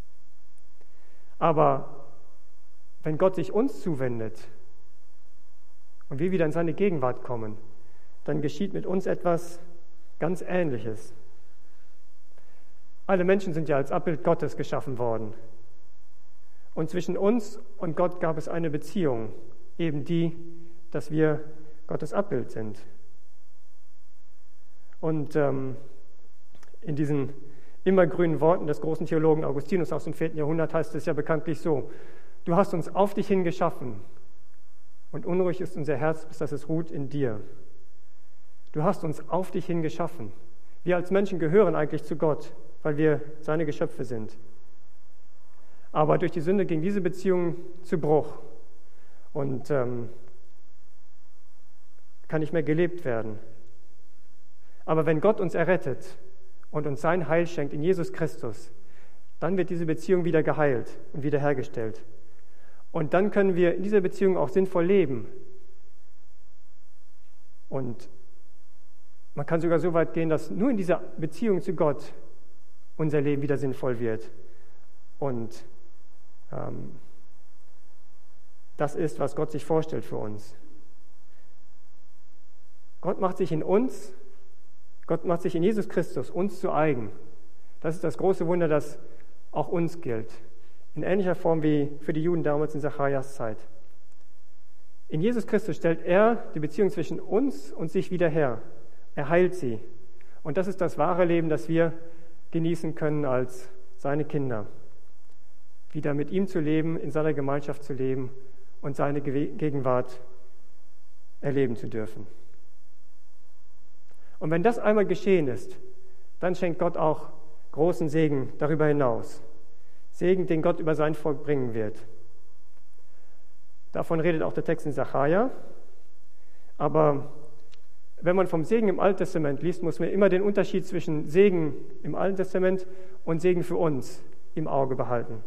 Aber wenn Gott sich uns zuwendet und wir wieder in seine Gegenwart kommen, dann geschieht mit uns etwas ganz Ähnliches. Alle Menschen sind ja als Abbild Gottes geschaffen worden. Und zwischen uns und Gott gab es eine Beziehung, eben die, dass wir Gottes Abbild sind. Und ähm, in diesen immergrünen Worten des großen Theologen Augustinus aus dem vierten Jahrhundert heißt es ja bekanntlich so: Du hast uns auf dich hin geschaffen und unruhig ist unser Herz, bis dass es ruht in dir. Du hast uns auf dich hin geschaffen. Wir als Menschen gehören eigentlich zu Gott, weil wir seine Geschöpfe sind. Aber durch die Sünde ging diese Beziehung zu Bruch und ähm, kann nicht mehr gelebt werden. Aber wenn Gott uns errettet und uns sein Heil schenkt in Jesus Christus, dann wird diese Beziehung wieder geheilt und wiederhergestellt. Und dann können wir in dieser Beziehung auch sinnvoll leben. Und man kann sogar so weit gehen, dass nur in dieser Beziehung zu Gott unser Leben wieder sinnvoll wird. Und ähm, das ist, was Gott sich vorstellt für uns. Gott macht sich in uns, Gott macht sich in Jesus Christus uns zu eigen. Das ist das große Wunder, das auch uns gilt. In ähnlicher Form wie für die Juden damals in Zacharias Zeit. In Jesus Christus stellt er die Beziehung zwischen uns und sich wieder her. Er heilt sie. Und das ist das wahre Leben, das wir genießen können als seine Kinder. Wieder mit ihm zu leben, in seiner Gemeinschaft zu leben und seine Gegenwart erleben zu dürfen. Und wenn das einmal geschehen ist, dann schenkt Gott auch großen Segen darüber hinaus. Segen, den Gott über sein Volk bringen wird. Davon redet auch der Text in Sacharja. Aber wenn man vom Segen im Alten Testament liest, muss man immer den Unterschied zwischen Segen im Alten Testament und Segen für uns im Auge behalten.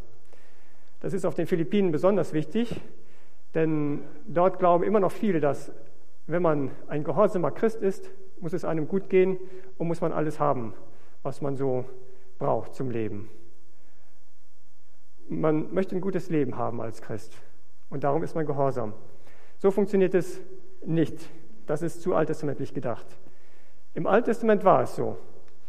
Das ist auf den Philippinen besonders wichtig, denn dort glauben immer noch viele, dass wenn man ein gehorsamer Christ ist, muss es einem gut gehen und muss man alles haben, was man so braucht zum Leben. Man möchte ein gutes Leben haben als Christ und darum ist man gehorsam. So funktioniert es nicht. Das ist zu alttestamentlich gedacht. Im Alten Testament war es so.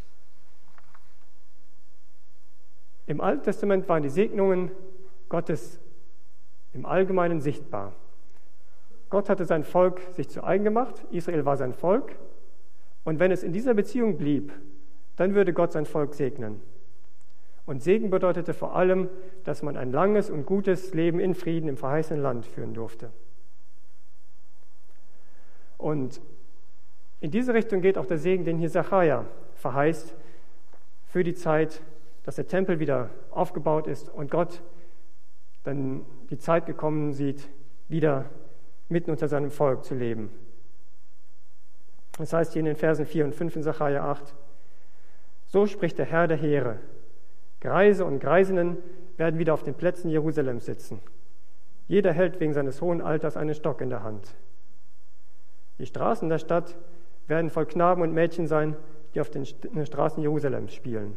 Im Alten Testament waren die Segnungen Gottes im Allgemeinen sichtbar. Gott hatte sein Volk sich zu eigen gemacht, Israel war sein Volk, und wenn es in dieser Beziehung blieb, dann würde Gott sein Volk segnen. Und Segen bedeutete vor allem, dass man ein langes und gutes Leben in Frieden im verheißenen Land führen durfte. Und in diese Richtung geht auch der Segen, den hier Sacharja verheißt, für die Zeit, dass der Tempel wieder aufgebaut ist und Gott dann die Zeit gekommen sieht, wieder mitten unter seinem Volk zu leben. Das heißt hier in den Versen vier und fünf in Sacharja acht, so spricht der Herr der Heere, Greise und Greisinnen werden wieder auf den Plätzen Jerusalems sitzen. Jeder hält wegen seines hohen Alters einen Stock in der Hand. Die Straßen der Stadt werden voll Knaben und Mädchen sein, die auf den Straßen Jerusalems spielen.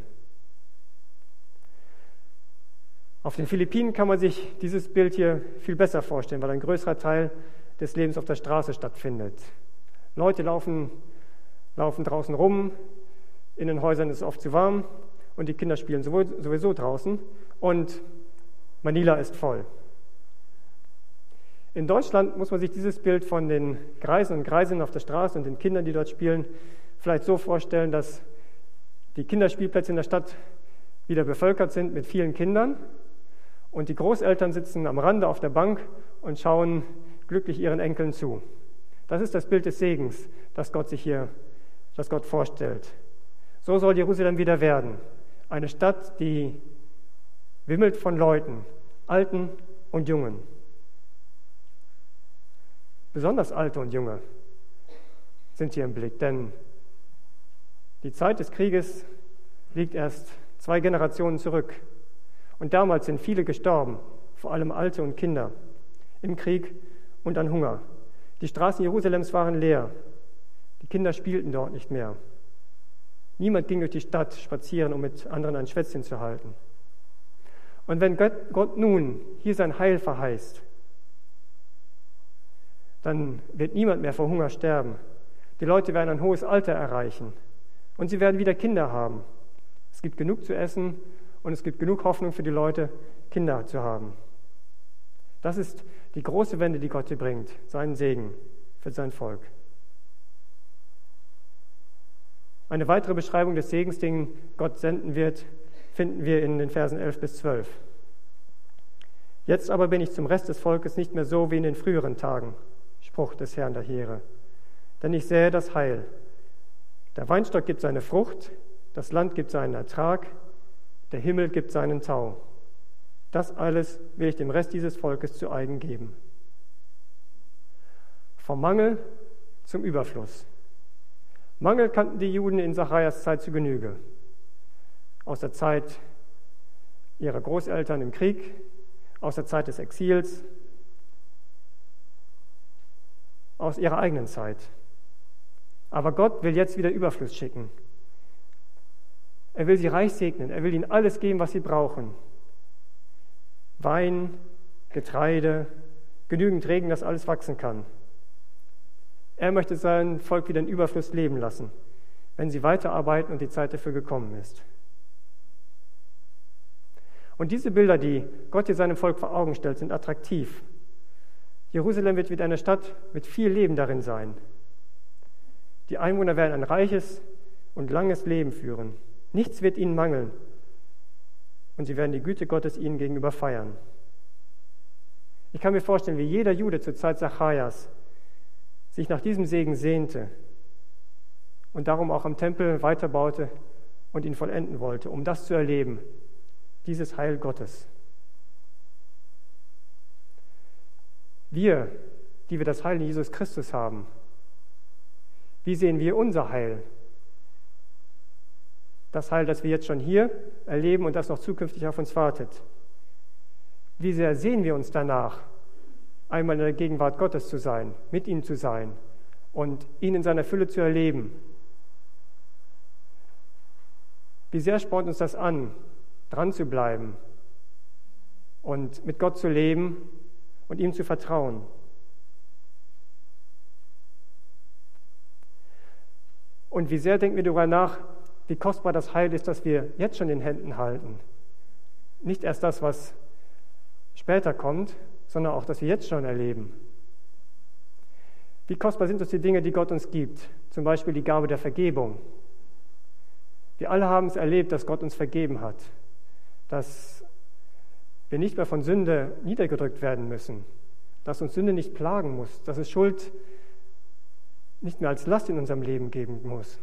Auf den Philippinen kann man sich dieses Bild hier viel besser vorstellen, weil ein größerer Teil des Lebens auf der Straße stattfindet. Leute laufen, laufen draußen rum, in den Häusern ist es oft zu warm und die Kinder spielen sowieso draußen und Manila ist voll. In Deutschland muss man sich dieses Bild von den Greisen und Greisinnen auf der Straße und den Kindern, die dort spielen, vielleicht so vorstellen, dass die Kinderspielplätze in der Stadt wieder bevölkert sind mit vielen Kindern und die Großeltern sitzen am Rande auf der Bank und schauen glücklich ihren Enkeln zu. Das ist das Bild des Segens, das Gott sich hier, das Gott vorstellt. So soll Jerusalem wieder werden. Eine Stadt, die wimmelt von Leuten, Alten und Jungen. Besonders Alte und Junge sind hier im Blick, denn die Zeit des Krieges liegt erst zwei Generationen zurück. Und damals sind viele gestorben, vor allem Alte und Kinder, im Krieg und an Hunger. Die Straßen Jerusalems waren leer. Die Kinder spielten dort nicht mehr. Niemand ging durch die Stadt spazieren, um mit anderen ein Schwätzchen zu halten. Und wenn Gott, Gott nun hier sein Heil verheißt, dann wird niemand mehr vor Hunger sterben. Die Leute werden ein hohes Alter erreichen und sie werden wieder Kinder haben. Es gibt genug zu essen und es gibt genug Hoffnung für die Leute, Kinder zu haben. Das ist die große Wende, die Gott hier bringt, seinen Segen für sein Volk. Eine weitere Beschreibung des Segens, den Gott senden wird, finden wir in den Versen elf bis zwölf. Jetzt aber bin ich zum Rest des Volkes nicht mehr so wie in den früheren Tagen, Spruch des Herrn der Heere. Denn ich sähe das Heil. Der Weinstock gibt seine Frucht, das Land gibt seinen Ertrag, der Himmel gibt seinen Tau. Das alles will ich dem Rest dieses Volkes zu eigen geben. Vom Mangel zum Überfluss. Mangel kannten die Juden in Sacharjas Zeit zu Genüge. Aus der Zeit ihrer Großeltern im Krieg, aus der Zeit des Exils, aus ihrer eigenen Zeit. Aber Gott will jetzt wieder Überfluss schicken. Er will sie reich segnen, er will ihnen alles geben, was sie brauchen. Wein, Getreide, genügend Regen, dass alles wachsen kann. Er möchte sein Volk wieder in Überfluss leben lassen, wenn sie weiterarbeiten und die Zeit dafür gekommen ist. Und diese Bilder, die Gott hier seinem Volk vor Augen stellt, sind attraktiv. Jerusalem wird wieder eine Stadt mit viel Leben darin sein. Die Einwohner werden ein reiches und langes Leben führen. Nichts wird ihnen mangeln. Und sie werden die Güte Gottes ihnen gegenüber feiern. Ich kann mir vorstellen, wie jeder Jude zur Zeit Sacharjas sich nach diesem Segen sehnte und darum auch am Tempel weiterbaute und ihn vollenden wollte, um das zu erleben, dieses Heil Gottes. Wir, die wir das Heil in Jesus Christus haben, wie sehen wir unser Heil? Das Heil, das wir jetzt schon hier erleben und das noch zukünftig auf uns wartet. Wie sehr sehen wir uns danach, einmal in der Gegenwart Gottes zu sein, mit ihm zu sein, und ihn in seiner Fülle zu erleben. Wie sehr spornt uns das an, dran zu bleiben und mit Gott zu leben und ihm zu vertrauen. Und wie sehr denken wir darüber nach, wie kostbar das Heil ist, das wir jetzt schon in Händen halten. Nicht erst das, was später kommt, sondern auch, das wir jetzt schon erleben. Wie kostbar sind uns die Dinge, die Gott uns gibt, zum Beispiel die Gabe der Vergebung. Wir alle haben es erlebt, dass Gott uns vergeben hat, dass wir nicht mehr von Sünde niedergedrückt werden müssen, dass uns Sünde nicht plagen muss, dass es Schuld nicht mehr als Last in unserem Leben geben muss.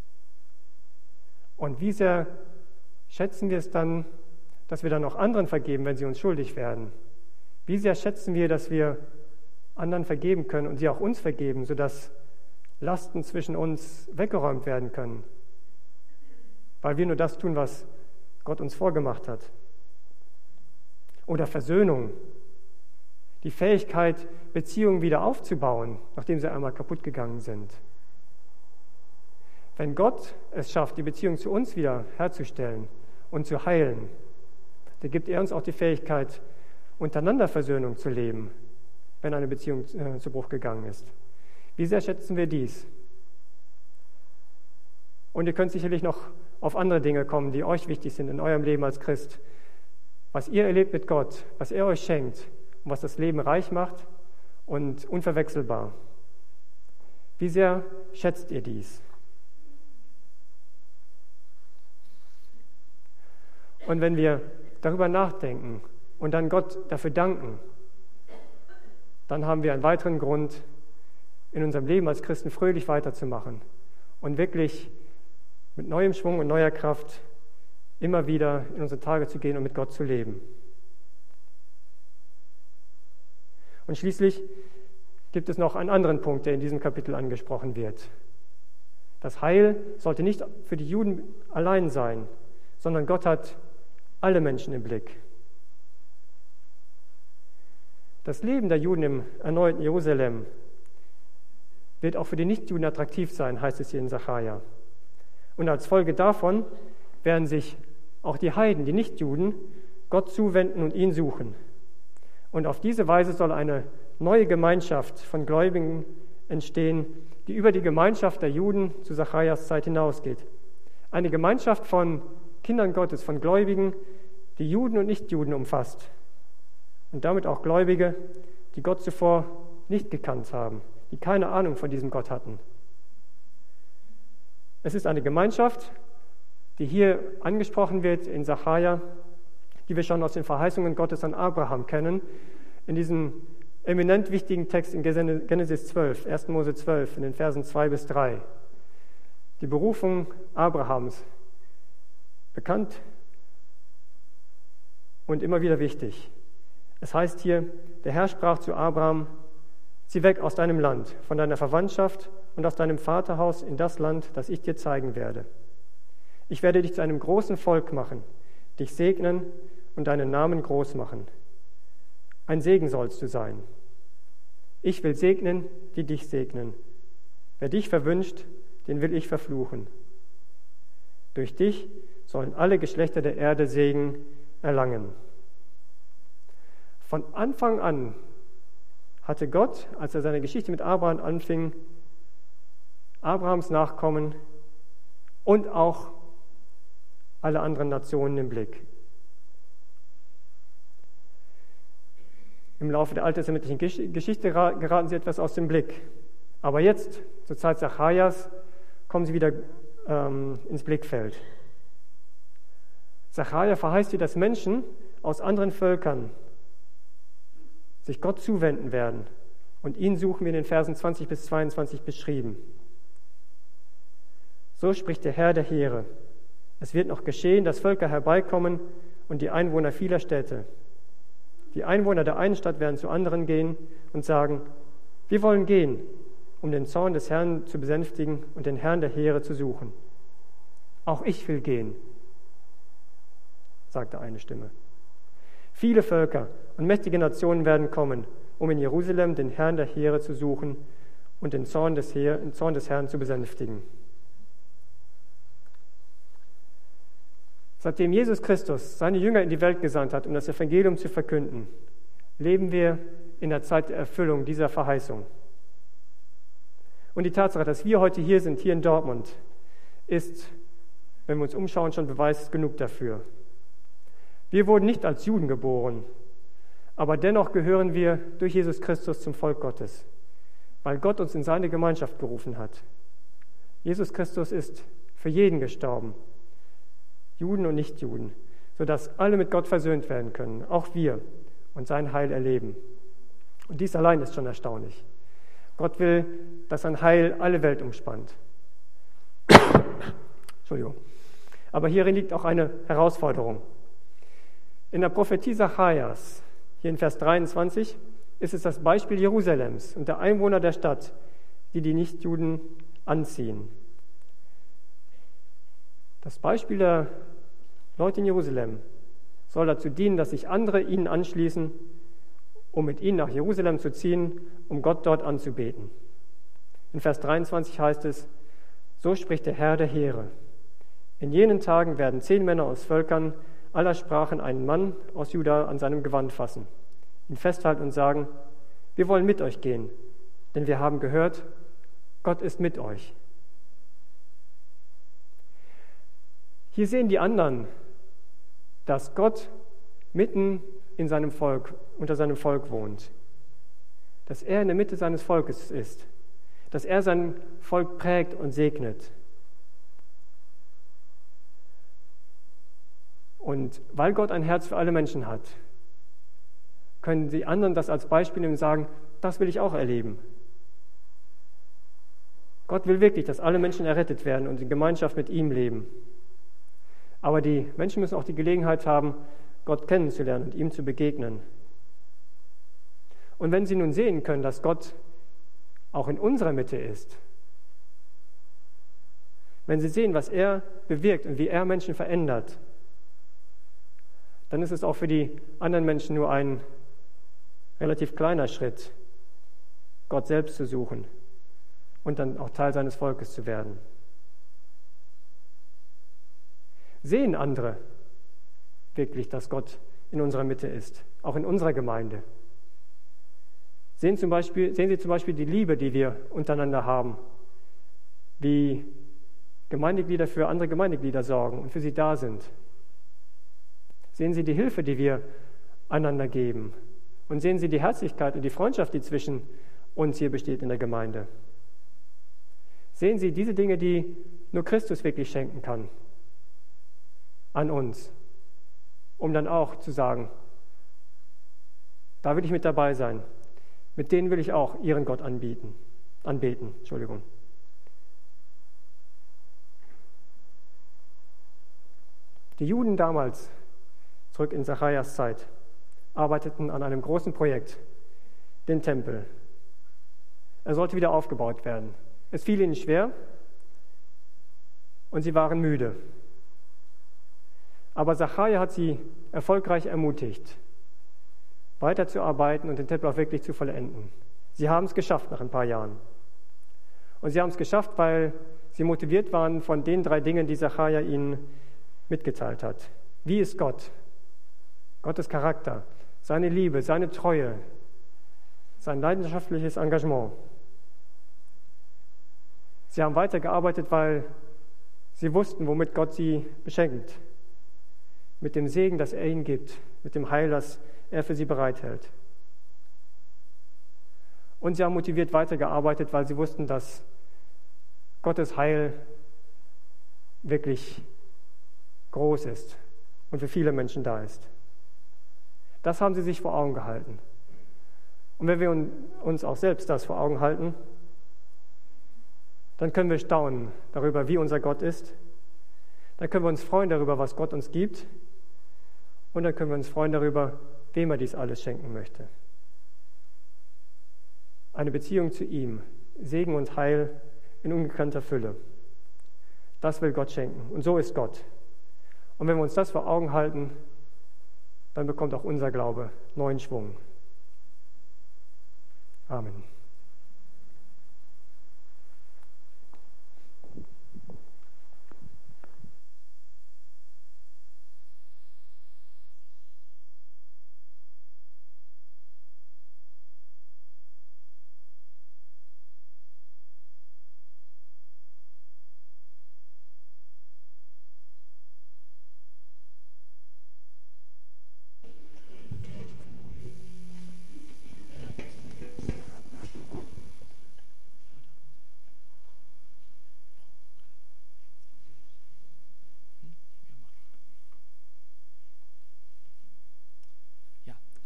Und wie sehr schätzen wir es dann, dass wir dann auch anderen vergeben, wenn sie uns schuldig werden? Wie sehr schätzen wir, dass wir anderen vergeben können und sie auch uns vergeben, sodass Lasten zwischen uns weggeräumt werden können? Weil wir nur das tun, was Gott uns vorgemacht hat. Oder Versöhnung, die Fähigkeit, Beziehungen wieder aufzubauen, nachdem sie einmal kaputt gegangen sind. Wenn Gott es schafft, die Beziehung zu uns wieder herzustellen und zu heilen, dann gibt er uns auch die Fähigkeit, untereinander Versöhnung zu leben, wenn eine Beziehung äh, zu Bruch gegangen ist. Wie sehr schätzen wir dies? Und ihr könnt sicherlich noch auf andere Dinge kommen, die euch wichtig sind in eurem Leben als Christ. Was ihr erlebt mit Gott, was er euch schenkt und was das Leben reich macht und unverwechselbar. Wie sehr schätzt ihr dies? Und wenn wir darüber nachdenken und dann Gott dafür danken, dann haben wir einen weiteren Grund, in unserem Leben als Christen fröhlich weiterzumachen und wirklich mit neuem Schwung und neuer Kraft immer wieder in unsere Tage zu gehen und mit Gott zu leben. Und schließlich gibt es noch einen anderen Punkt, der in diesem Kapitel angesprochen wird. Das Heil sollte nicht für die Juden allein sein, sondern Gott hat alle Menschen im Blick. Das Leben der Juden im erneuten Jerusalem wird auch für die Nichtjuden attraktiv sein, heißt es hier in Sacharja. Und als Folge davon werden sich auch die Heiden, die Nichtjuden, Gott zuwenden und ihn suchen. Und auf diese Weise soll eine neue Gemeinschaft von Gläubigen entstehen, die über die Gemeinschaft der Juden zu Sacharjas Zeit hinausgeht. Eine Gemeinschaft von Kindern Gottes, von Gläubigen, die Juden und Nichtjuden umfasst. Und damit auch Gläubige, die Gott zuvor nicht gekannt haben, die keine Ahnung von diesem Gott hatten. Es ist eine Gemeinschaft, die hier angesprochen wird in Sacharja, die wir schon aus den Verheißungen Gottes an Abraham kennen, in diesem eminent wichtigen Text in Genesis zwölf, erster Mose zwölf, in den Versen zwei bis drei. Die Berufung Abrahams, bekannt und immer wieder wichtig. Es heißt hier, der Herr sprach zu Abraham: Zieh weg aus deinem Land, von deiner Verwandtschaft und aus deinem Vaterhaus in das Land, das ich dir zeigen werde. Ich werde dich zu einem großen Volk machen, dich segnen und deinen Namen groß machen. Ein Segen sollst du sein. Ich will segnen, die dich segnen. Wer dich verwünscht, den will ich verfluchen. Durch dich sollen alle Geschlechter der Erde Segen erlangen. Von Anfang an hatte Gott, als er seine Geschichte mit Abraham anfing, Abrahams Nachkommen und auch alle anderen Nationen im Blick. Im Laufe der alttestamentlichen Geschichte geraten sie etwas aus dem Blick. Aber jetzt, zur Zeit Sacharjas, kommen sie wieder ähm, ins Blickfeld. Sacharja verheißt hier, dass Menschen aus anderen Völkern sich Gott zuwenden werden. Und ihn suchen wir in den Versen zwanzig bis zweiundzwanzig beschrieben. So spricht der Herr der Heere: Es wird noch geschehen, dass Völker herbeikommen und die Einwohner vieler Städte. Die Einwohner der einen Stadt werden zu anderen gehen und sagen: Wir wollen gehen, um den Zorn des Herrn zu besänftigen und den Herrn der Heere zu suchen. Auch ich will gehen, sagte eine Stimme. Viele Völker und mächtige Nationen werden kommen, um in Jerusalem den Herrn der Heere zu suchen und den Zorn des, Heer, den Zorn des Herrn zu besänftigen. Seitdem Jesus Christus seine Jünger in die Welt gesandt hat, um das Evangelium zu verkünden, leben wir in der Zeit der Erfüllung dieser Verheißung. Und die Tatsache, dass wir heute hier sind, hier in Dortmund, ist, wenn wir uns umschauen, schon Beweis genug dafür. Wir wurden nicht als Juden geboren, aber dennoch gehören wir durch Jesus Christus zum Volk Gottes, weil Gott uns in seine Gemeinschaft gerufen hat. Jesus Christus ist für jeden gestorben, Juden und Nichtjuden, sodass alle mit Gott versöhnt werden können, auch wir, und sein Heil erleben. Und dies allein ist schon erstaunlich. Gott will, dass sein Heil alle Welt umspannt. Entschuldigung. Aber hierin liegt auch eine Herausforderung. In der Prophetie Zacharias, hier in Vers dreiundzwanzig, ist es das Beispiel Jerusalems und der Einwohner der Stadt, die die Nichtjuden anziehen. Das Beispiel der Leute in Jerusalem soll dazu dienen, dass sich andere ihnen anschließen, um mit ihnen nach Jerusalem zu ziehen, um Gott dort anzubeten. In Vers dreiundzwanzig heißt es, so spricht der Herr der Heere. In jenen Tagen werden zehn Männer aus Völkern aller Sprachen einen Mann aus Juda an seinem Gewand fassen, ihn festhalten und sagen, wir wollen mit euch gehen, denn wir haben gehört, Gott ist mit euch. Hier sehen die anderen, dass Gott mitten in seinem Volk, unter seinem Volk wohnt, dass er in der Mitte seines Volkes ist, dass er sein Volk prägt und segnet. Und weil Gott ein Herz für alle Menschen hat, können die anderen das als Beispiel nehmen und sagen, das will ich auch erleben. Gott will wirklich, dass alle Menschen errettet werden und in Gemeinschaft mit ihm leben. Aber die Menschen müssen auch die Gelegenheit haben, Gott kennenzulernen und ihm zu begegnen. Und wenn sie nun sehen können, dass Gott auch in unserer Mitte ist, wenn sie sehen, was er bewirkt und wie er Menschen verändert, dann ist es auch für die anderen Menschen nur ein relativ kleiner Schritt, Gott selbst zu suchen und dann auch Teil seines Volkes zu werden. Sehen andere wirklich, dass Gott in unserer Mitte ist, auch in unserer Gemeinde? Sehen, zum Beispiel, sehen Sie zum Beispiel die Liebe, die wir untereinander haben, wie Gemeindeglieder für andere Gemeindeglieder sorgen und für sie da sind? Sehen Sie die Hilfe, die wir einander geben? Und sehen Sie die Herzlichkeit und die Freundschaft, die zwischen uns hier besteht in der Gemeinde? Sehen Sie diese Dinge, die nur Christus wirklich schenken kann, an uns, um dann auch zu sagen, da will ich mit dabei sein, mit denen will ich auch ihren Gott anbieten, anbeten. Entschuldigung. Die Juden damals, zurück in Zacharias Zeit, arbeiteten an einem großen Projekt, den Tempel. Er sollte wieder aufgebaut werden. Es fiel ihnen schwer und sie waren müde. Aber Zacharia hat sie erfolgreich ermutigt, weiterzuarbeiten und den Tempel auch wirklich zu vollenden. Sie haben es geschafft nach ein paar Jahren. Und sie haben es geschafft, weil sie motiviert waren von den drei Dingen, die Zacharia ihnen mitgeteilt hat. Wie ist Gott? Gottes Charakter, seine Liebe, seine Treue, sein leidenschaftliches Engagement. Sie haben weitergearbeitet, weil sie wussten, womit Gott sie beschenkt. Mit dem Segen, das er ihnen gibt, mit dem Heil, das er für sie bereithält. Und sie haben motiviert weitergearbeitet, weil sie wussten, dass Gottes Heil wirklich groß ist und für viele Menschen da ist. Das haben sie sich vor Augen gehalten. Und wenn wir uns auch selbst das vor Augen halten, dann können wir staunen darüber, wie unser Gott ist. Dann können wir uns freuen darüber, was Gott uns gibt. Und dann können wir uns freuen darüber, wem er dies alles schenken möchte. Eine Beziehung zu ihm, Segen und Heil in ungekannter Fülle. Das will Gott schenken. Und so ist Gott. Und wenn wir uns das vor Augen halten, dann bekommt auch unser Glaube neuen Schwung. Amen.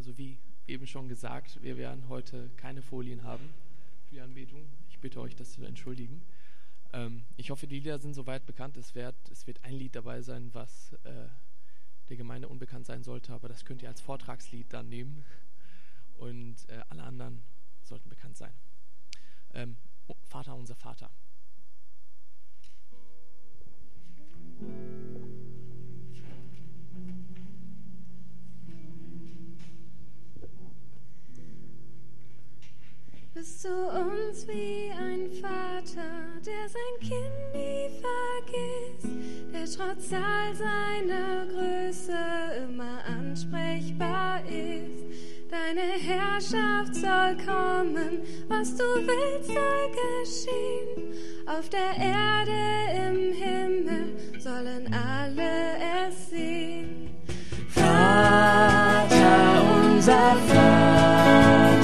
also wie eben schon gesagt, wir werden heute keine Folien haben für die Anbetung. Ich bitte euch, das zu entschuldigen. Ähm, ich hoffe, die Lieder sind soweit bekannt. Es wird, es wird ein Lied dabei sein, was äh, der Gemeinde unbekannt sein sollte, aber das könnt ihr als Vortragslied dann nehmen. Und äh, alle anderen sollten bekannt sein. Ähm, Vater, unser Vater. Bist du uns wie ein Vater, der sein Kind nie vergisst, der trotz all seiner Größe immer ansprechbar ist. Deine Herrschaft soll kommen, was du willst soll geschehen. Auf der Erde, im Himmel sollen alle es sehen. Vater, unser Vater,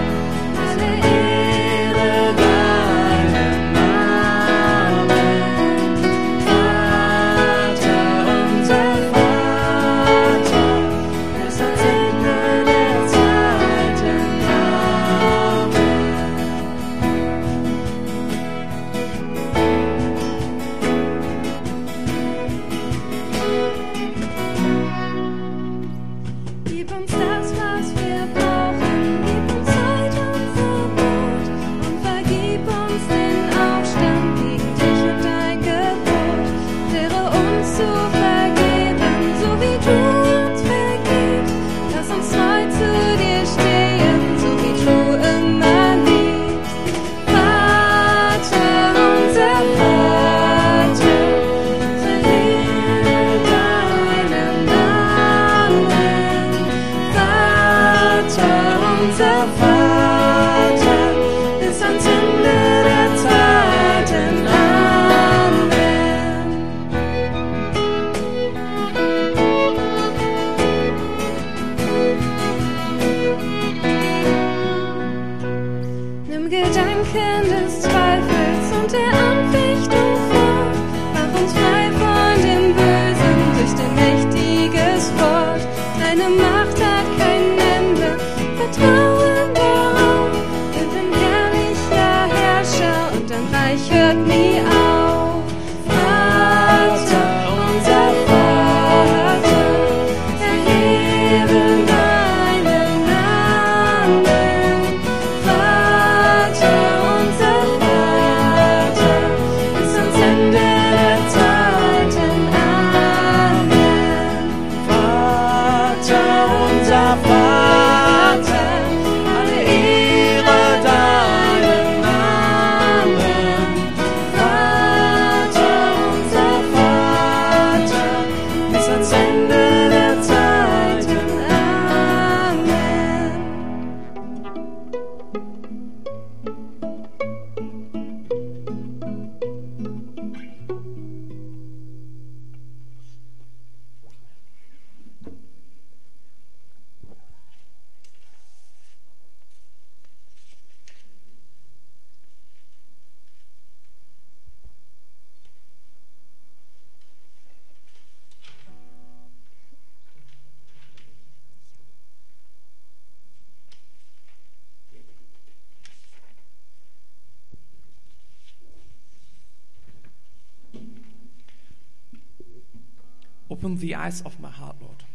Open the eyes of my heart, Lord.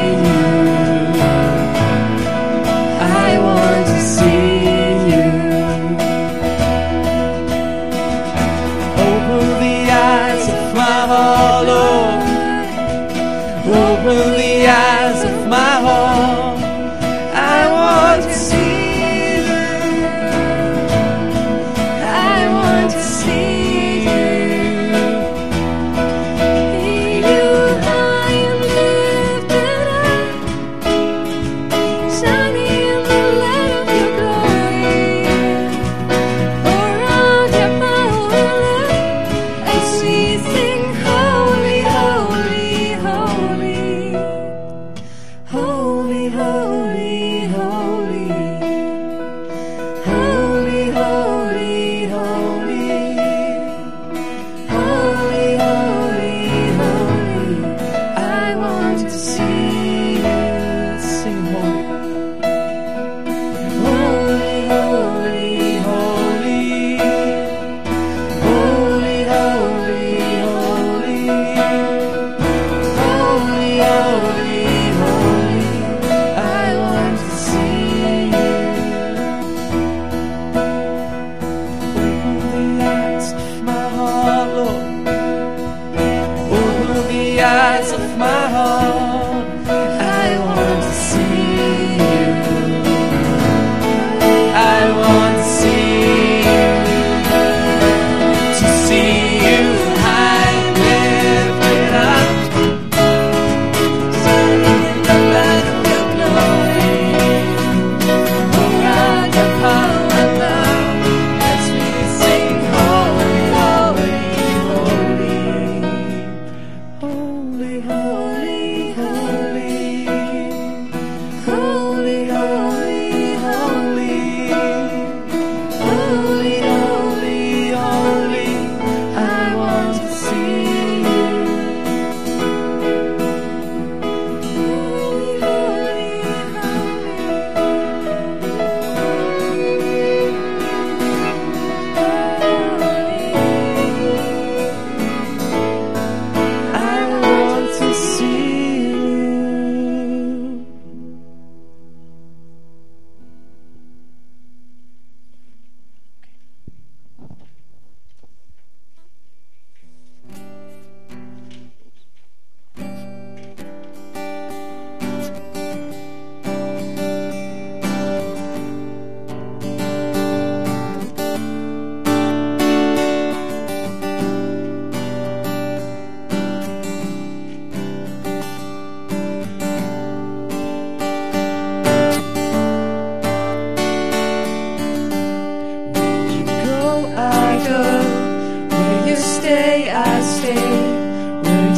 I want to see you.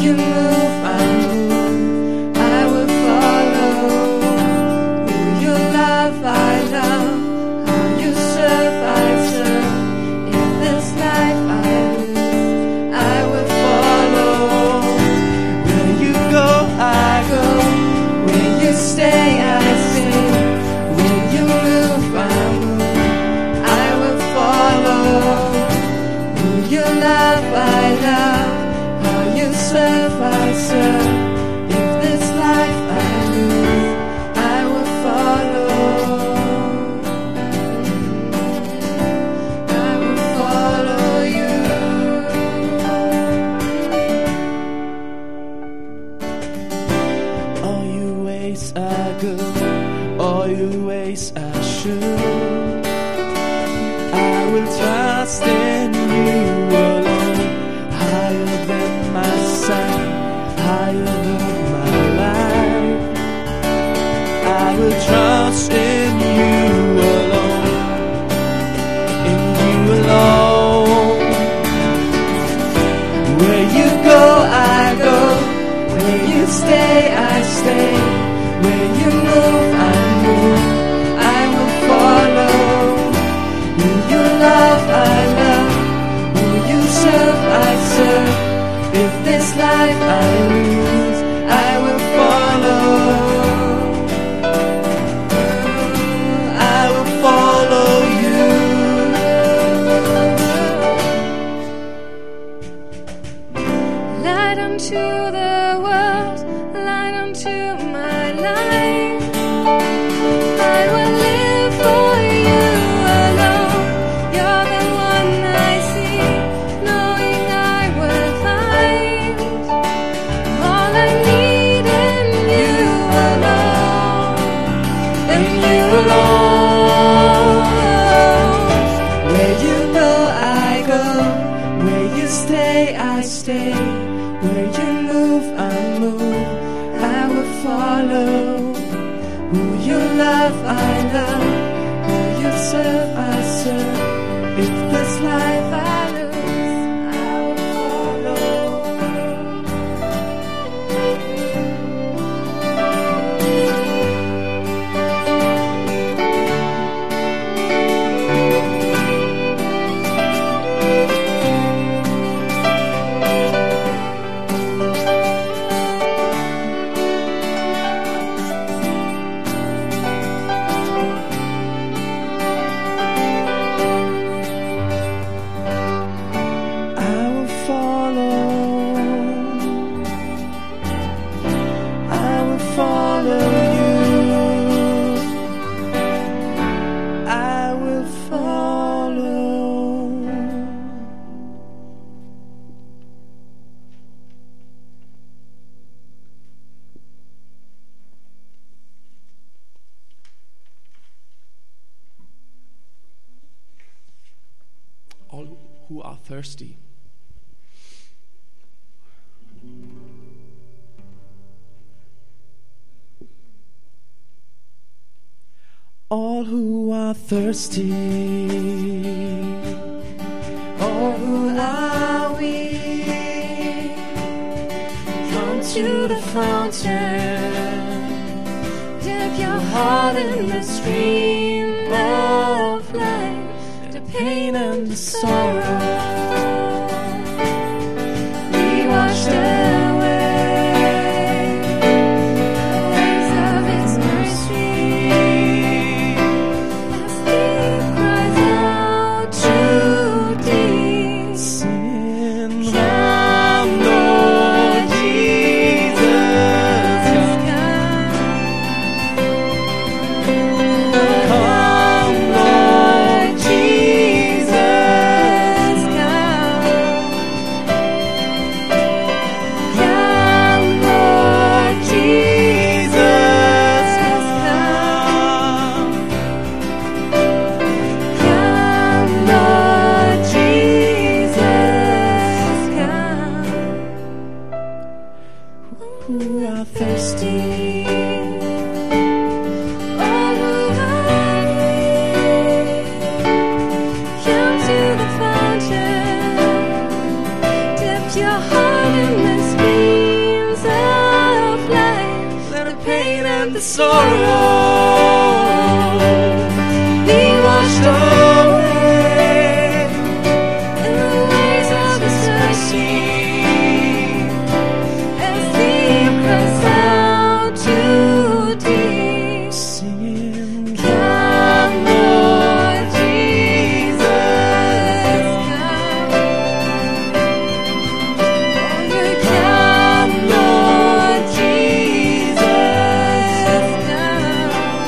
you move, I move. I will follow. Who you love, I love. How you serve, I serve. In this life I live, I will follow. Where you go, I go. Where you stay, I stay. Where you move, I move. I will follow. Who you love, I love. How you serve, I serve. If this life I live, I will follow. I will follow you. All your ways are good, all your ways are sure. I will trust in you alone, higher than my sight, higher than my life. I will trust in you alone, in you alone. Where you go, I go. Where you stay, I stay. Where you move, I move. I will follow. Who you love, I love. Who you serve, I serve. If this life I lose, I will follow. I will follow you. Light unto the world, light unto my life. I will live for you alone. You're the one I see, knowing I will find all I need in you alone. In you alone. Where you go, I go. Where you stay, I stay. Where you move, I move. I will follow. Who you love, I love. Who you serve, I serve. If this life I lose, I will follow. I will follow. I will follow you. I will follow. All who are thirsty. All who are thirsty, all who are weak, come to the fountain. Dip your heart in the stream of life, the pain and the sorrow. Be washed away. Waves of its mercy. As deep cries out to deep. Singing, Come, Lord Jesus, come. come, Lord Jesus, sorrow be washed away in the waves of His mercy. As deep cries out to deep, singing, come, Lord Jesus, come. Come, Lord Jesus, come.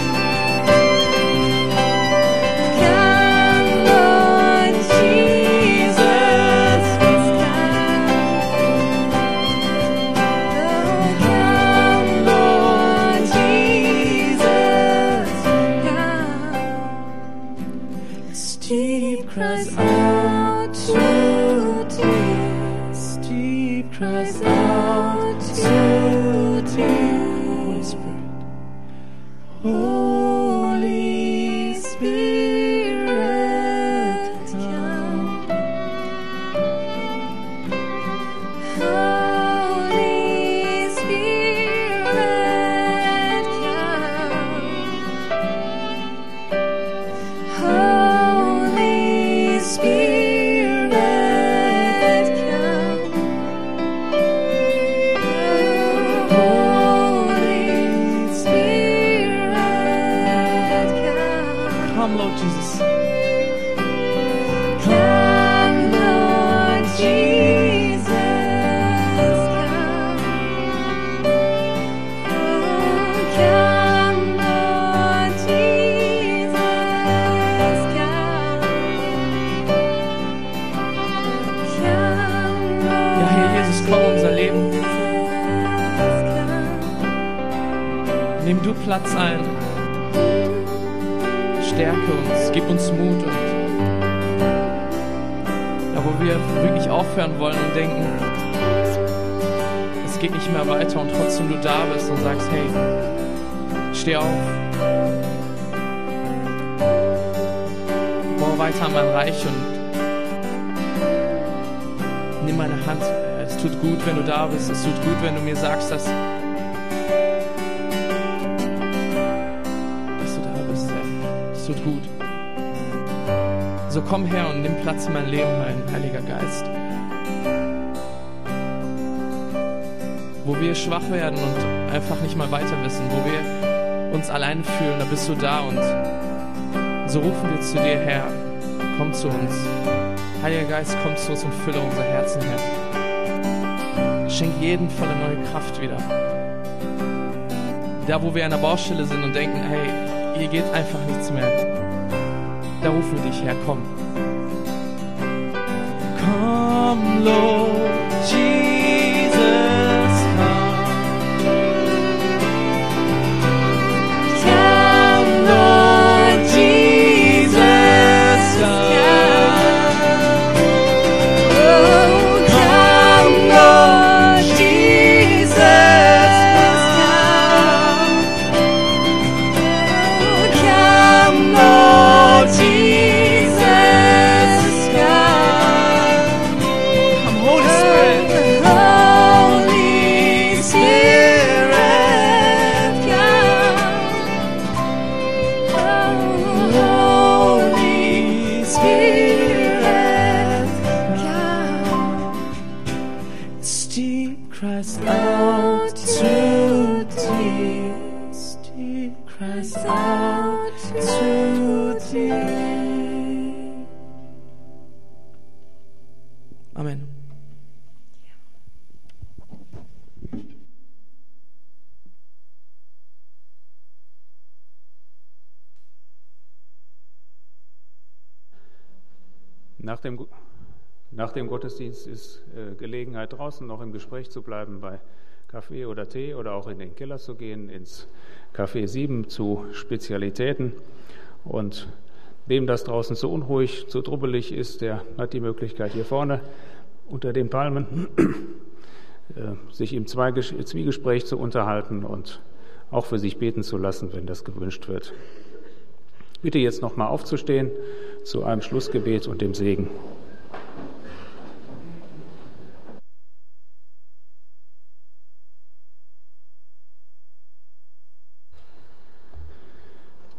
Come, Lord Jesus, please come. Oh, come, Lord Jesus, come. Steep cries out to deep, steep cries out to deep. Holy Spirit, come. Holy Spirit, come. Holy Spirit, come. Holy Spirit, come. Come, Lord Jesus. Come, Lord Jesus, come. Oh, come, Lord Jesus, come. Come, Lord Ja, Herr Jesus, komm in unser Leben. Nimm du Platz ein. Stärke uns, gib uns Mut und da, wo wir wirklich aufhören wollen und denken, es geht nicht mehr weiter und trotzdem du da bist und sagst, hey, steh auf. Bau weiter an mein Reich und nimm meine Hand. Es tut gut, wenn du da bist. Es tut gut, wenn du mir sagst, dass es tut gut. So komm her und nimm Platz in mein Leben, mein Heiliger Geist. Wo wir schwach werden und einfach nicht mal weiter wissen, wo wir uns allein fühlen, da bist du da und so rufen wir zu dir her. Komm zu uns. Heiliger Geist, komm zu uns und fülle unser Herzen, Herr. Schenk jeden volle neue Kraft wieder. Da, wo wir an der Baustelle sind und denken, hey, hier geht einfach nichts mehr. Da rufen wir dich her, komm. Komm, Lord Jesus, komm. Come, Lord Jesus, come. Oh, come, Lord Jesus, come. Oh, come, Lord Jesus, come. Come, Holy Spirit. Holy Spirit, come. Holy Spirit, come. Steep cries out to deep. Steep cries out to deep. Amen. Nach dem, nach dem Gottesdienst ist äh, Gelegenheit draußen noch im Gespräch zu bleiben bei Kaffee oder Tee oder auch in den Keller zu gehen, ins Café sieben zu Spezialitäten. Und wem das draußen zu unruhig, zu drubbelig ist, der hat die Möglichkeit hier vorne unter den Palmen äh, sich im Zweiges- Zwiegespräch zu unterhalten und auch für sich beten zu lassen, wenn das gewünscht wird. Bitte jetzt nochmal aufzustehen zu einem Schlussgebet und dem Segen.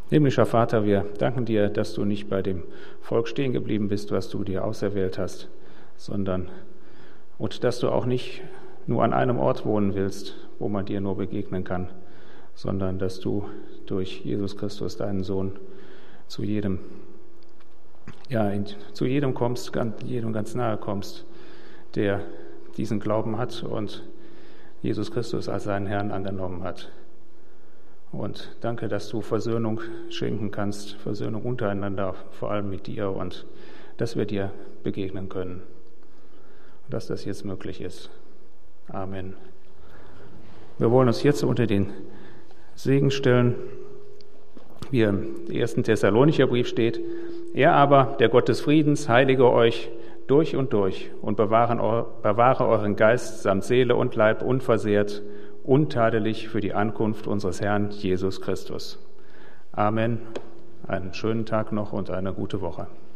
Himmlischer Vater, wir danken dir, dass du nicht bei dem Volk stehen geblieben bist, was du dir auserwählt hast, sondern und dass du auch nicht nur an einem Ort wohnen willst, wo man dir nur begegnen kann, sondern dass du durch Jesus Christus, deinen Sohn, zu jedem, ja, in, zu jedem kommst, ganz, jedem ganz nahe kommst, der diesen Glauben hat und Jesus Christus als seinen Herrn angenommen hat. Und danke, dass du Versöhnung schenken kannst, Versöhnung untereinander, vor allem mit dir, und dass wir dir begegnen können. Und dass das jetzt möglich ist. Amen. Wir wollen uns jetzt unter den Segen stellen, wie im ersten Thessalonicher Brief steht: Er aber, der Gott des Friedens, heilige euch durch und durch und bewahre, bewahre euren Geist samt Seele und Leib unversehrt, untadelig für die Ankunft unseres Herrn Jesus Christus. Amen. Einen schönen Tag noch und eine gute Woche.